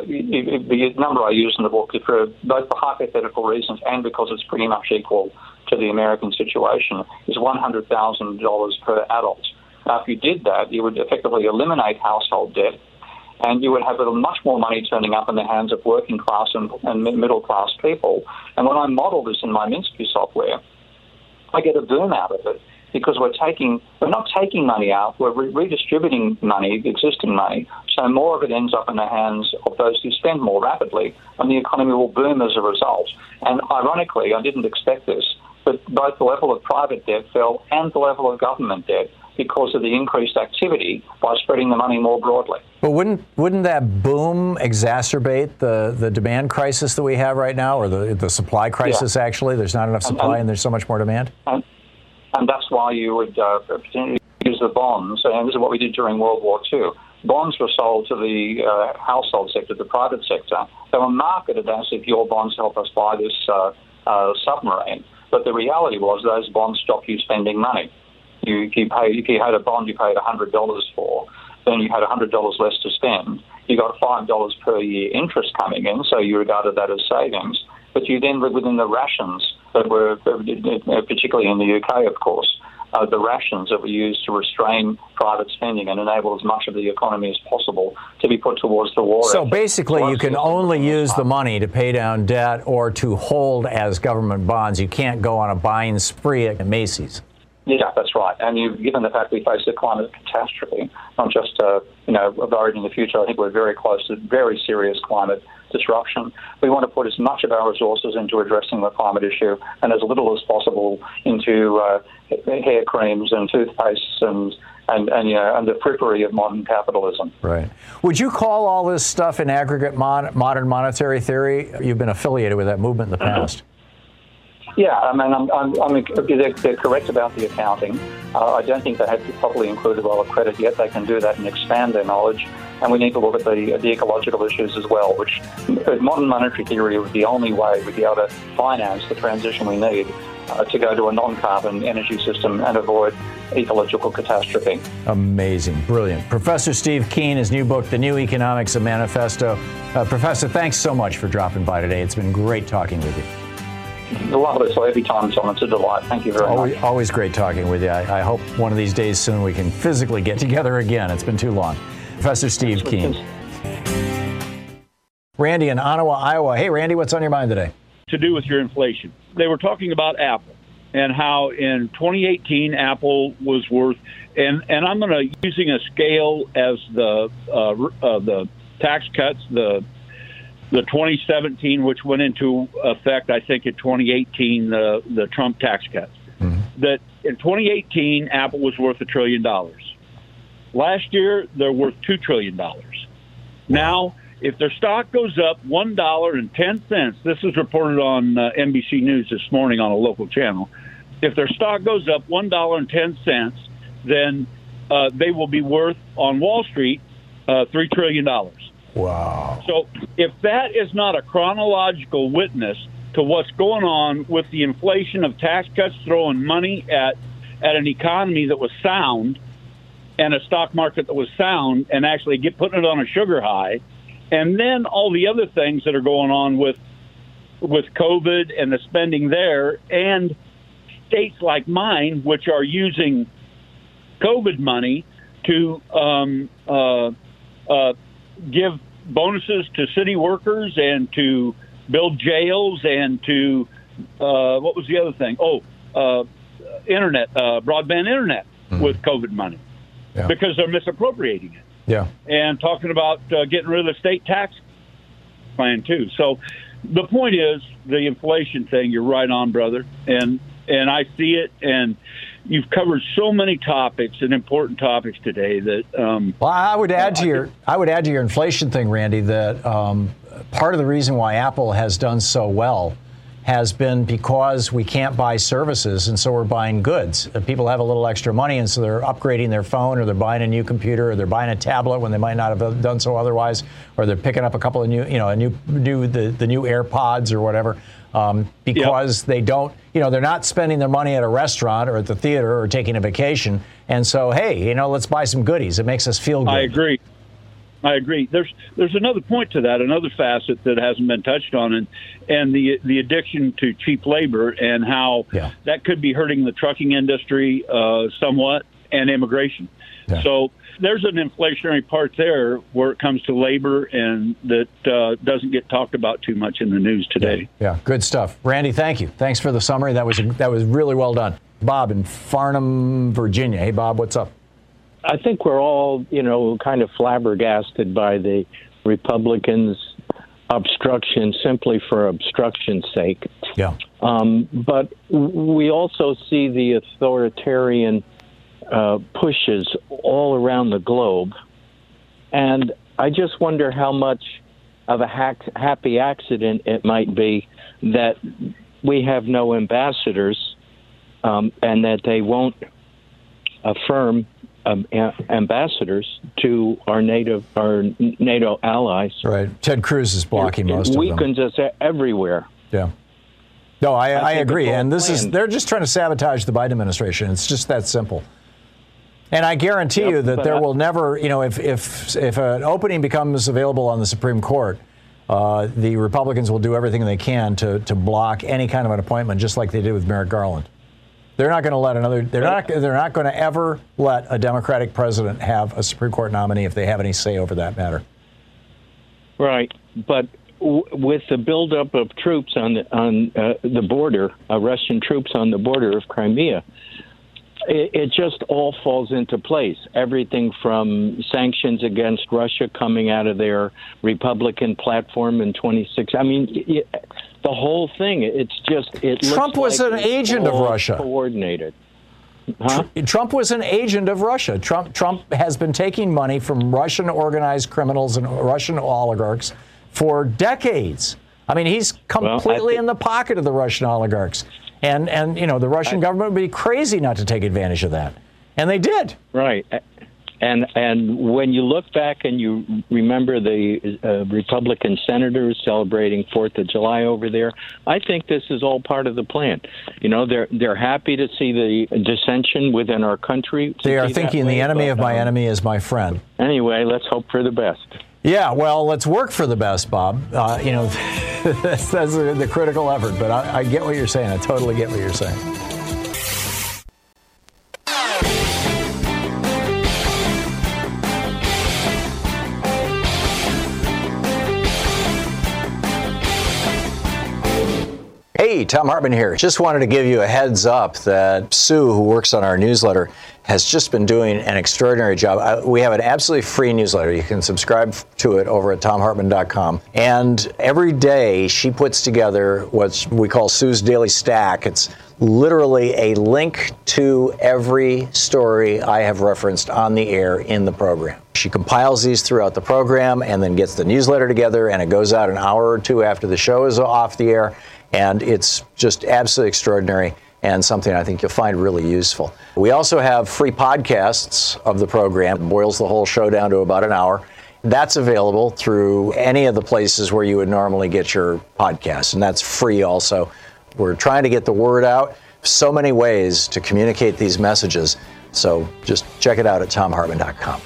the number I use in the book, for both for hypothetical reasons and because it's pretty much equal to the American situation, is $100,000 per adult. Now, if you did that, you would effectively eliminate household debt, and you would have much more money turning up in the hands of working class and middle class people. And when I model this in my Minsky software, I get a boom out of it, because we're not taking money out, we're redistributing money, existing money, so more of it ends up in the hands of those who spend more rapidly, and the economy will boom as a result. And ironically, I didn't expect this, but both the level of private debt fell and the level of government debt because of the increased activity by spreading the money more broadly. But wouldn't that boom exacerbate the demand crisis that we have right now, or the supply crisis, actually? There's not enough supply and there's so much more demand? And that's why you would use the bonds, and this is what we did during World War II. Bonds were sold to the household sector, the private sector. They were marketed as if your bonds help us buy this submarine. But the reality was those bonds stopped you spending money. If you had a bond you paid $100 for, then you had $100 less to spend. You got $5 per year interest coming in, so you regarded that as savings. But you then lived within the rations that were, particularly in the UK, of course, the rations that we use to restrain private spending and enable as much of the economy as possible to be put towards the war. So basically, you can only use the money to pay down debt or to hold as government bonds. You can't go on a buying spree at Macy's. Yeah, that's right. And given the fact we face a climate catastrophe, not just buried in the future, I think we're very close to very serious climate disruption. We want to put as much of our resources into addressing the climate issue and as little as possible into hair creams and toothpastes and the frippery of modern capitalism. Right. Would you call all this stuff in aggregate modern monetary theory? You've been affiliated with that movement in the past. Yeah, I mean, they're correct about the accounting. I don't think they have properly included well of credit yet. They can do that and expand their knowledge. And we need to look at the ecological issues as well, which modern monetary theory would be the only way we'd be able to finance the transition we need to go to a non-carbon energy system and avoid ecological catastrophe. Amazing. Brilliant. Professor Steve Keen, his new book, The New Economics, a Manifesto. Professor, thanks so much for dropping by today. It's been great talking with you. Lovely. So every time, Tom, it's a delight. Thank you very much. Always great talking with you. I hope one of these days soon we can physically get together again. It's been too long. Professor Steve Keen. Randy in Ottawa, Iowa. Hey, Randy, what's on your mind today? To do with your inflation. They were talking about Apple and how in 2018 Apple was worth, and I'm going to using a scale as the tax cuts, the 2017, which went into effect, I think, in 2018, the Trump tax cuts. Mm-hmm. That in 2018, Apple was worth $1 trillion. Last year, they're worth $2 trillion. Now, if their stock goes up $1.10, this is reported on NBC News this morning on a local channel. If their stock goes up $1.10, then they will be worth on Wall Street $3 trillion. Wow. So if that is not a chronological witness to what's going on with the inflation of tax cuts, throwing money at an economy that was sound and a stock market that was sound and actually putting it on a sugar high, and then all the other things that are going on with COVID and the spending there, and states like mine, which are using COVID money to give bonuses to city workers and to build jails and to what was the other thing? Internet, broadband internet with COVID money, because they're misappropriating it. Yeah, and talking about getting rid of the state tax plan too. So the point is the inflation thing. You're right on, brother, and I see it. And you've covered so many topics and important topics today that. Well, I would add to your inflation thing, Randy, that part of the reason why Apple has done so well has been because we can't buy services, and so we're buying goods. People have a little extra money, and so they're upgrading their phone, or they're buying a new computer, or they're buying a tablet when they might not have done so otherwise, or they're picking up a couple of new, the new AirPods or whatever, because they don't, they're not spending their money at a restaurant or at the theater or taking a vacation, and so hey, let's buy some goodies. It makes us feel good. I agree. There's another point to that, another facet that hasn't been touched on, and the addiction to cheap labor and how that could be hurting the trucking industry somewhat and immigration. Yeah. So there's an inflationary part there where it comes to labor, and that doesn't get talked about too much in the news today. Yeah, good stuff. Randy, thank you. Thanks for the summary. That was really well done. Bob in Farnham, Virginia. Hey, Bob, what's up? I think we're all, kind of flabbergasted by the Republicans' obstruction simply for obstruction's sake. Yeah. But we also see the authoritarian pushes all around the globe. And I just wonder how much of a happy accident it might be that we have no ambassadors and that they won't affirm ambassadors to our NATO allies. Right. Ted Cruz is blocking most of them. It weakens us everywhere. Yeah. No, I agree. And they're just trying to sabotage the Biden administration. It's just that simple. And I guarantee you that there will never, if an opening becomes available on the Supreme Court, the Republicans will do everything they can to block any kind of an appointment, just like they did with Merrick Garland. They're not going to let another. They're not going to ever let a Democratic president have a Supreme Court nominee if they have any say over that matter. Right, but with the buildup of troops on the border, Russian troops on the border of Crimea, it just all falls into place. Everything from sanctions against Russia coming out of their Republican platform in 26. I mean, the whole thing. It's just Trump was an agent of Russia. Coordinated. Huh? Trump was an agent of Russia. Trump has been taking money from Russian organized criminals and Russian oligarchs for decades. I mean, he's completely in the pocket of the Russian oligarchs. And the Russian government would be crazy not to take advantage of that. And they did. Right. And when you look back and you remember the Republican senators celebrating 4th of July over there, I think this is all part of the plan. They're happy to see the dissension within our country. They are thinking the enemy of my enemy is my friend. Anyway, let's hope for the best. Yeah, well, let's work for the best, Bob. That's the critical effort. But I get what you're saying. I totally get what you're saying. Hey, Thom Hartmann here. Just wanted to give you a heads up that Sue, who works on our newsletter, has just been doing an extraordinary job. We have an absolutely free newsletter. You can subscribe to it over at ThomHartmann.com. And every day she puts together what we call Sue's Daily Stack. It's literally a link to every story I have referenced on the air in the program. She compiles these throughout the program and then gets the newsletter together, and it goes out an hour or two after the show is off the air. And it's just absolutely extraordinary and something I think you'll find really useful. We also have free podcasts of the program. It boils the whole show down to about an hour. That's available through any of the places where you would normally get your podcasts, and that's free also. We're trying to get the word out. So many ways to communicate these messages. So just check it out at ThomHartmann.com.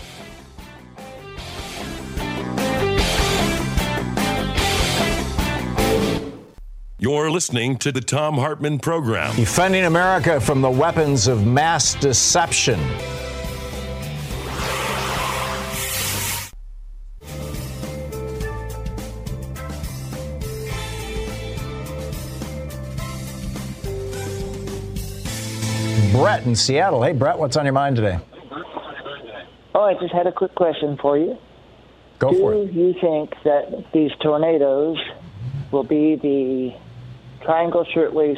You're listening to the Thom Hartmann Program. Defending America from the weapons of mass deception. Brett in Seattle. Hey, Brett, what's on your mind today? Oh, I just had a quick question for you. Go for it. Do you think that these tornadoes will be the Triangle Shirtwaist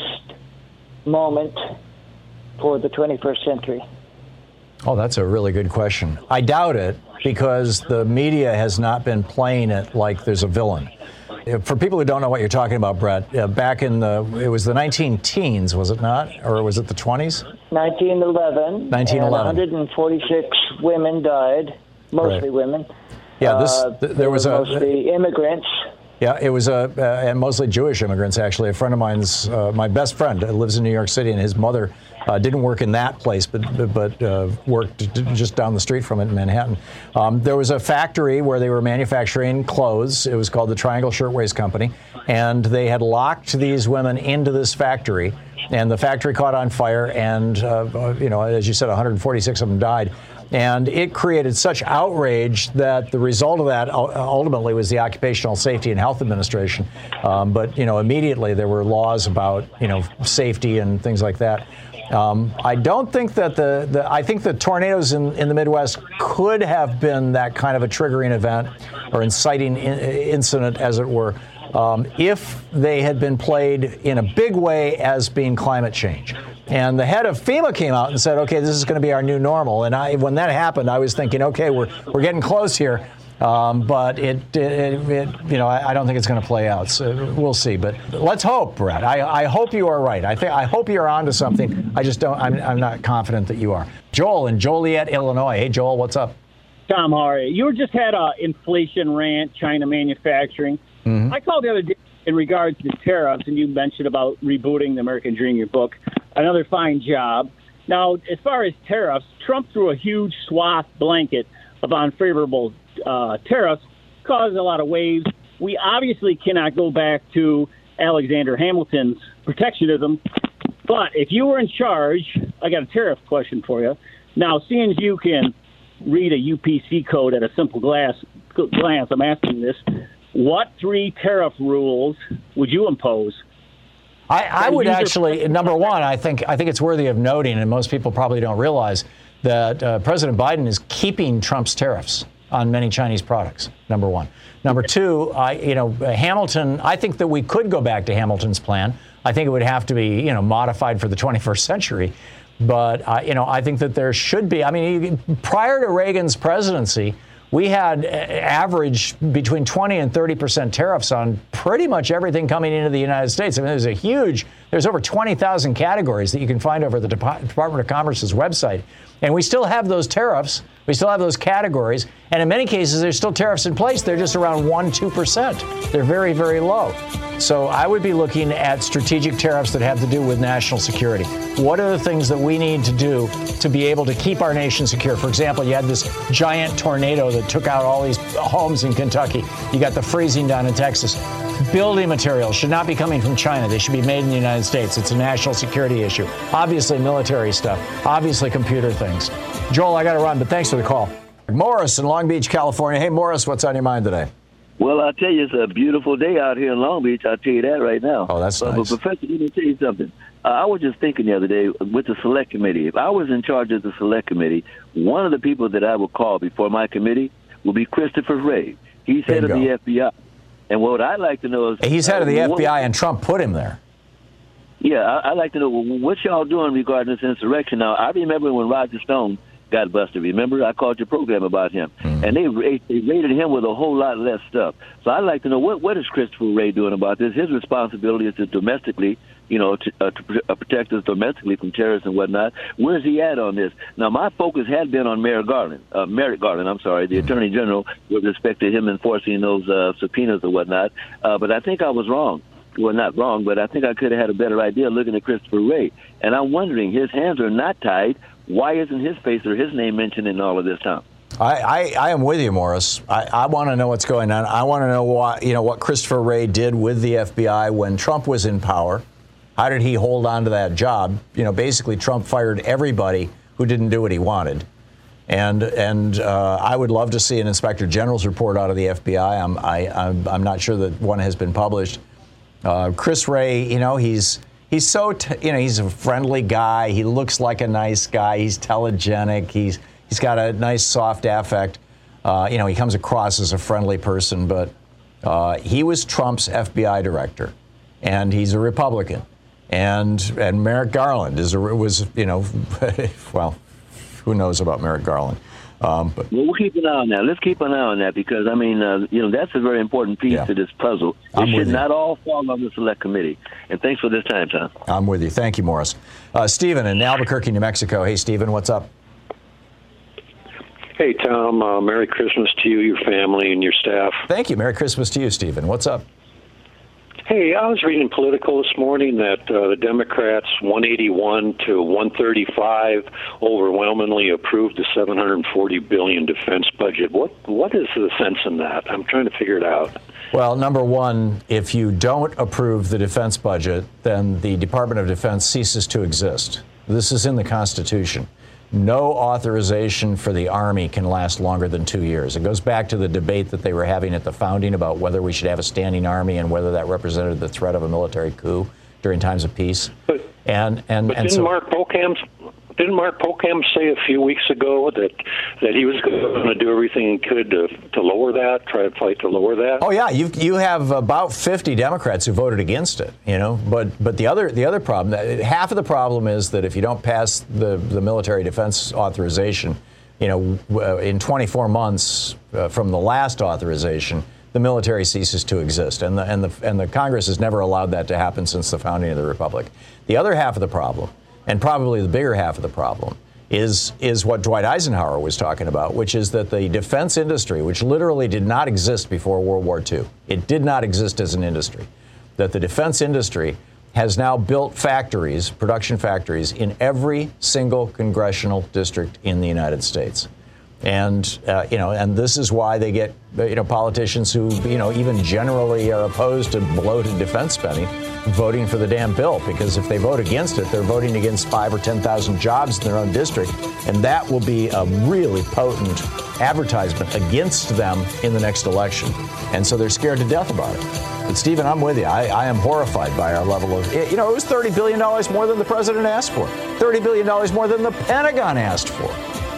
moment for the 21st century? Oh, that's a really good question. I doubt it, because the media has not been playing it like there's a villain. For people who don't know what you're talking about, Brett, back in it was the 19-teens, was it not? Or was it the 20s? 1911. 1911. And 146 women died, mostly women. Yeah, there was mostly immigrants. Yeah, it was and mostly Jewish immigrants, actually. A friend of mine's, my best friend, lives in New York City, and his mother didn't work in that place, but worked just down the street from it in Manhattan. There was a factory where they were manufacturing clothes. It was called the Triangle Shirtwaist Company, and they had locked these women into this factory, and the factory caught on fire, and as you said, 146 of them died. And it created such outrage that the result of that ultimately was the Occupational Safety and Health Administration. But immediately there were laws about, safety and things like that. I don't think that I think the tornadoes in the Midwest could have been that kind of a triggering event or inciting incident, as it were, if they had been played in a big way as being climate change. And the head of FEMA came out and said, okay, this is going to be our new normal. And when that happened, I was thinking, okay, we're getting close here. But I don't think it's going to play out. So we'll see. But let's hope, Brett. I hope you are right. I hope you're onto something. I just don't. I'm not confident that you are. Joel in Joliet, Illinois. Hey, Joel, what's up? Tom, how are you? You just had an inflation rant, China manufacturing. Mm-hmm. I called the other day in regards to tariffs, and you mentioned about rebooting the American Dream, your book. Another fine job. Now, as far as tariffs, Trump threw a huge swath blanket of unfavorable tariffs, caused a lot of waves. We obviously cannot go back to Alexander Hamilton's protectionism. But if you were in charge, I got a tariff question for you. Now, seeing as you can read a UPC code at a simple glance, I'm asking this. What 3 tariff rules would you impose? I would actually, number one, I think it's worthy of noting, and most people probably don't realize, that President Biden is keeping Trump's tariffs on many Chinese products, number one. Number two, Hamilton, I think that we could go back to Hamilton's plan. I think it would have to be, modified for the 21st century. But, I think that there should be, prior to Reagan's presidency, we had average between 20 and 30% tariffs on pretty much everything coming into the United States. There's over 20,000 categories that you can find over the Department of Commerce's website. And we still have those tariffs. We still have those categories. And in many cases, there's still tariffs in place. They're just around 1-2%. They're very, very low. So I would be looking at strategic tariffs that have to do with national security. What are the things that we need to do to be able to keep our nation secure? For example, you had this giant tornado that took out all these homes in Kentucky. You got the freezing down in Texas. Building materials should not be coming from China. They should be made in the United States. It's a national security issue. Obviously, military stuff. Obviously, computer things. Joel, I got to run, but thanks for the call. Morris in Long Beach, California. Hey, Morris, what's on your mind today? Well, I'll tell you, it's a beautiful day out here in Long Beach. I'll tell you that right now. Oh, that's nice. But Professor, let me tell you something. I was just thinking the other day with the Select Committee. If I was in charge of the Select Committee, one of the people that I would call before my committee would be Christopher Wray. He's head of the FBI. And what I'd like to know is... He's head of the FBI, and Trump put him there. Yeah, I'd like to know what y'all doing regarding this insurrection. Now, I remember when Roger Stone got busted. Remember, I called your program about him. And they rated him with a whole lot less stuff. So I'd like to know, what is Christopher Wray doing about this? His responsibility is to domestically, to protect us domestically from terrorists and whatnot. Where's he at on this? Now, my focus had been on Merrick Garland, the Attorney General, with respect to him enforcing those subpoenas and whatnot. But I think I was wrong. Well, not wrong, but I think I could have had a better idea looking at Christopher Wray. And I'm wondering, his hands are not tied. Why isn't his face or his name mentioned in all of this, Tom? I am with you, Morris. I want to know what's going on. I want to know what Christopher Wray did with the FBI when Trump was in power. How did he hold on to that job? Basically, Trump fired everybody who didn't do what he wanted. And I would love to see an Inspector General's report out of the FBI. I'm not sure that one has been published. Chris Wray, he's so he's a friendly guy. He looks like a nice guy. He's telegenic. He's got a nice soft affect. He comes across as a friendly person, but he was Trump's FBI director, and he's a Republican. And Merrick Garland was well, who knows about Merrick Garland? But we'll keep an eye on that. Let's keep an eye on that because, that's a very important piece to this puzzle. It should not all fall on the Select Committee. And thanks for this time, Tom. I'm with you. Thank you, Morris. Stephen in Albuquerque, New Mexico. Hey, Stephen, what's up? Hey, Tom. Merry Christmas to you, your family, and your staff. Thank you. Merry Christmas to you, Stephen. What's up? Hey, I was reading Politico this morning that the Democrats, 181 to 135, overwhelmingly approved the $740 billion defense budget. What is the sense in that? I'm trying to figure it out. Well, number one, if you don't approve the defense budget, then the Department of Defense ceases to exist. This is in the Constitution. No authorization for the Army can last longer than 2 years. It goes back to the debate that they were having at the founding about whether we should have a standing Army and whether that represented the threat of a military coup during times of peace. But didn't Mark Pokham say a few weeks ago that he was going to do everything he could to lower that, try to fight to lower that? Oh yeah, you have about 50 Democrats who voted against it. But the other problem, half of the problem is that if you don't pass the military defense authorization, in 24 months from the last authorization, the military ceases to exist, and the Congress has never allowed that to happen since the founding of the Republic. The other half of the problem, and probably the bigger half of the problem, is what Dwight Eisenhower was talking about, which is that the defense industry, which literally did not exist before World War II, it did not exist as an industry, that the defense industry has now built factories, production factories, in every single congressional district in the United States. And, and this is why they get, politicians who, even generally are opposed to bloated defense spending voting for the damn bill, because if they vote against it, they're voting against 5,000 or 10,000 jobs in their own district. And that will be a really potent advertisement against them in the next election. And so they're scared to death about it. But, Stephen, I'm with you. I am horrified by our level of, it was $30 billion more than the president asked for, $30 billion more than the Pentagon asked for.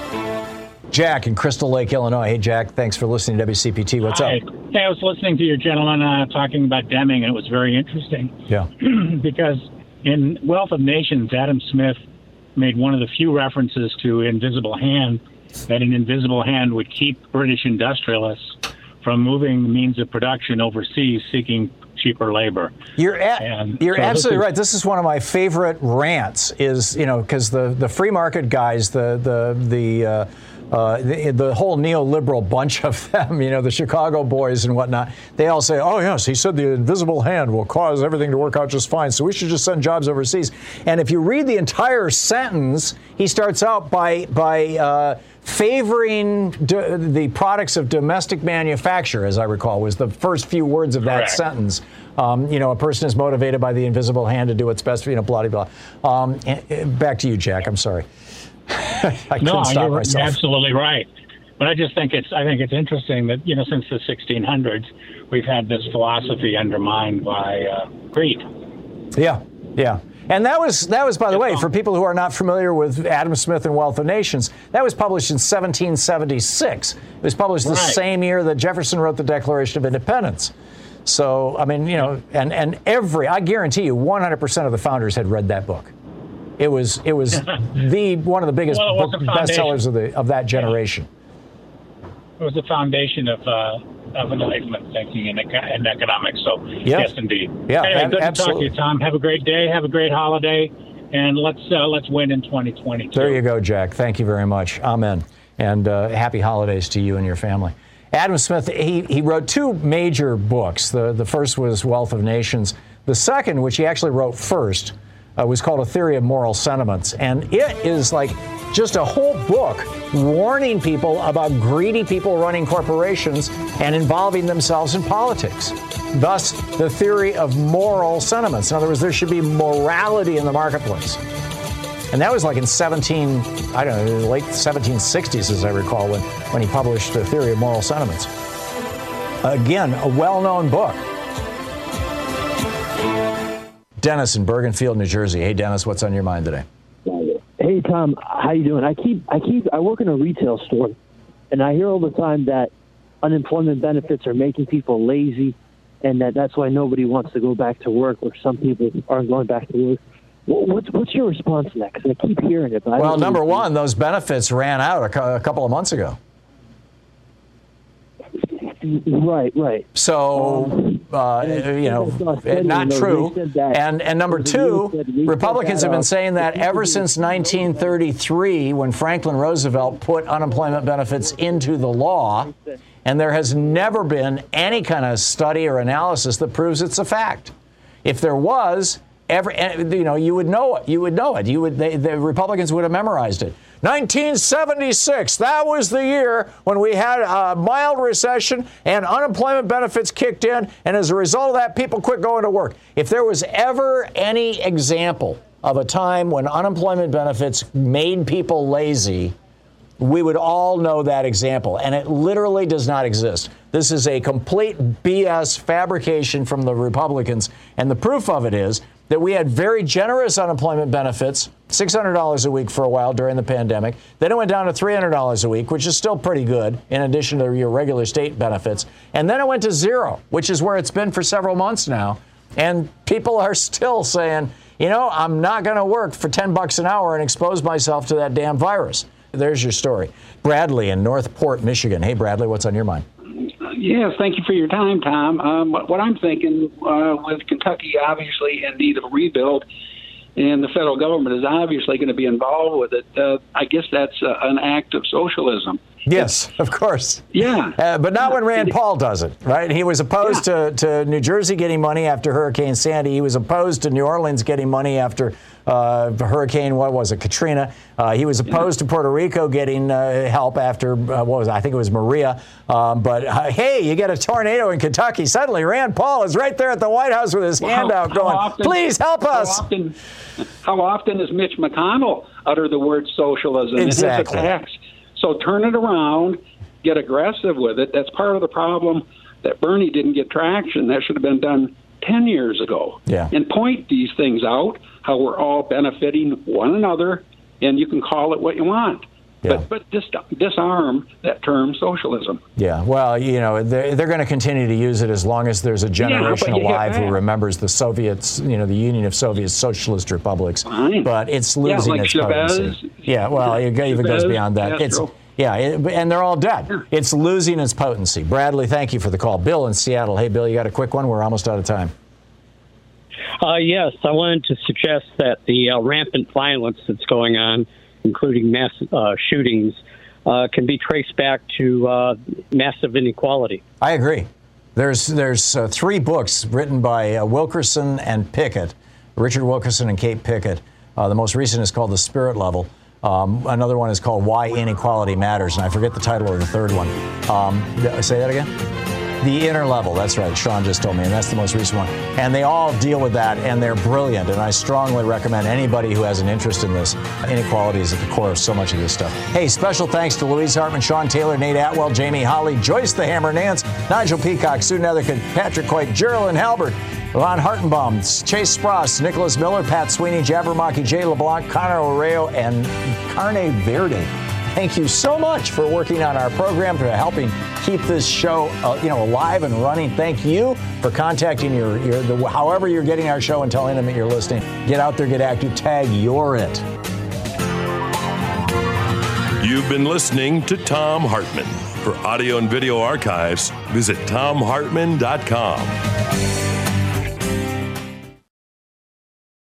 Jack in Crystal Lake, Illinois. Hey, Jack, thanks for listening to WCPT. What's up? Hey, I was listening to your gentleman talking about Deming, and it was very interesting. Yeah. Because in Wealth of Nations, Adam Smith made one of the few references to invisible hand, that an invisible hand would keep British industrialists from moving the means of production overseas seeking cheaper labor. You're absolutely right. This is one of my favorite rants is, because the free market guys, the whole neoliberal bunch of them, the Chicago boys and whatnot, they all say, oh, yes, he said the invisible hand will cause everything to work out just fine, so we should just send jobs overseas. And if you read the entire sentence, he starts out by favoring the products of domestic manufacture, as I recall, was the first few words of that Correct. sentence. A person is motivated by the invisible hand to do what's best for, blah, blah, blah. Back to you, Jack. I'm sorry. I couldn't stop myself. You're absolutely right. But I just think it's interesting that, since the 1600s, we've had this philosophy undermined by greed. Yeah. And that was, by the way, for people who are not familiar with Adam Smith and Wealth of Nations, that was published in 1776. It was published the same year that Jefferson wrote the Declaration of Independence. So, I I guarantee you 100% of the founders had read that book. It was one of the biggest bestsellers of that generation. It was the foundation of Enlightenment thinking in economics. So yes, indeed. Yeah, anyway, good absolutely. to talk to you, Tom. Have a great day. Have a great holiday, and let's win in 2022. There you go, Jack. Thank you very much. Amen. And happy holidays to you and your family. Adam Smith, he wrote two major books. The first was Wealth of Nations. The second, which he actually wrote first, was called A Theory of Moral Sentiments. And it is like just a whole book warning people about greedy people running corporations and involving themselves in politics. Thus, the theory of moral sentiments. In other words, there should be morality in the marketplace. And that was like in late 1760s, as I recall, when he published The Theory of Moral Sentiments. Again, a well-known book. Dennis in Bergenfield, New Jersey. Hey, Dennis, what's on your mind today? Hey, Tom, how you doing? I work in a retail store, and I hear all the time that unemployment benefits are making people lazy, and that's why nobody wants to go back to work, or some people aren't going back to work. What's your response to that? Because I keep hearing it. But number one, those benefits ran out a couple of months ago. Right. So, not true. And number two, Republicans have been saying that ever since 1933, when Franklin Roosevelt put unemployment benefits into the law, and there has never been any kind of study or analysis that proves it's a fact. If there was, you would know it. The Republicans would have memorized it. 1976, that was the year when we had a mild recession and unemployment benefits kicked in, and as a result of that, people quit going to work. If there was ever any example of a time when unemployment benefits made people lazy, we would all know that example, and it literally does not exist. This is a complete BS fabrication from the Republicans, and the proof of it is that we had very generous unemployment benefits, $600 a week for a while during the pandemic. Then it went down to $300 a week, which is still pretty good, in addition to your regular state benefits. And then it went to zero, which is where it's been for several months now. And people are still saying, I'm not going to work for $10 an hour and expose myself to that damn virus. There's your story. Bradley in Northport, Michigan. Hey, Bradley, what's on your mind? Yes, thank you for your time, Tom. What I'm thinking with Kentucky obviously in need of a rebuild, and the federal government is obviously going to be involved with it, I guess that's an act of socialism. Yes, of course. Yeah. But not when Rand Paul does it, right? He was opposed to New Jersey getting money after Hurricane Sandy. He was opposed to New Orleans getting money after Hurricane, what was it, Katrina. He was opposed to Puerto Rico getting help after, I think it was Maria. But hey, you get a tornado in Kentucky. Suddenly Rand Paul is right there at the White House with his hand out going, please help us. How often does Mitch McConnell utter the word socialism in his attacks? So turn it around, get aggressive with it. That's part of the problem that Bernie didn't get traction. That should have been done 10 years ago. Yeah. And point these things out, how we're all benefiting one another, and you can call it what you want. Yeah. But disarm that term socialism. Yeah, well, you know, they're going to continue to use it as long as there's a generation alive who remembers the Soviets, you know, the Union of Soviet Socialist Republics. Fine. But it's losing its potency. Yeah, well, it even goes beyond that. And they're all dead. Yeah. It's losing its potency. Bradley, thank you for the call. Bill in Seattle. Hey, Bill, you got a quick one? We're almost out of time. Yes, I wanted to suggest that the rampant violence that's going on, including mass shootings, can be traced back to massive inequality. I agree. There's 3 books written by Wilkerson and Pickett, Richard Wilkerson and Kate Pickett. The most recent is called The Spirit Level. Another one is called Why Inequality Matters, and I forget the title of the third one. Say that again? The Inner Level, that's right. Sean just told me, and that's the most recent one. And they all deal with that, and they're brilliant, and I strongly recommend anybody who has an interest in this. Inequality is at the core of so much of this stuff. Hey, special thanks to Louise Hartman, Sean Taylor, Nate Atwell, Jamie Holly, Joyce the Hammer Nance, Nigel Peacock, Sue Nethercutt, Patrick Coit, Geraldine Halbert, Ron Hartenbaum, Chase Spross, Nicholas Miller, Pat Sweeney, Jabbermocky, Jay LeBlanc, Connor Oreo, and Carne Verde. Thank you so much for working on our program, for helping keep this show alive and running. Thank you for contacting however you're getting our show and telling them that you're listening. Get out there, get active, tag You're It. You've been listening to Thom Hartmann. For audio and video archives, visit thomhartmann.com.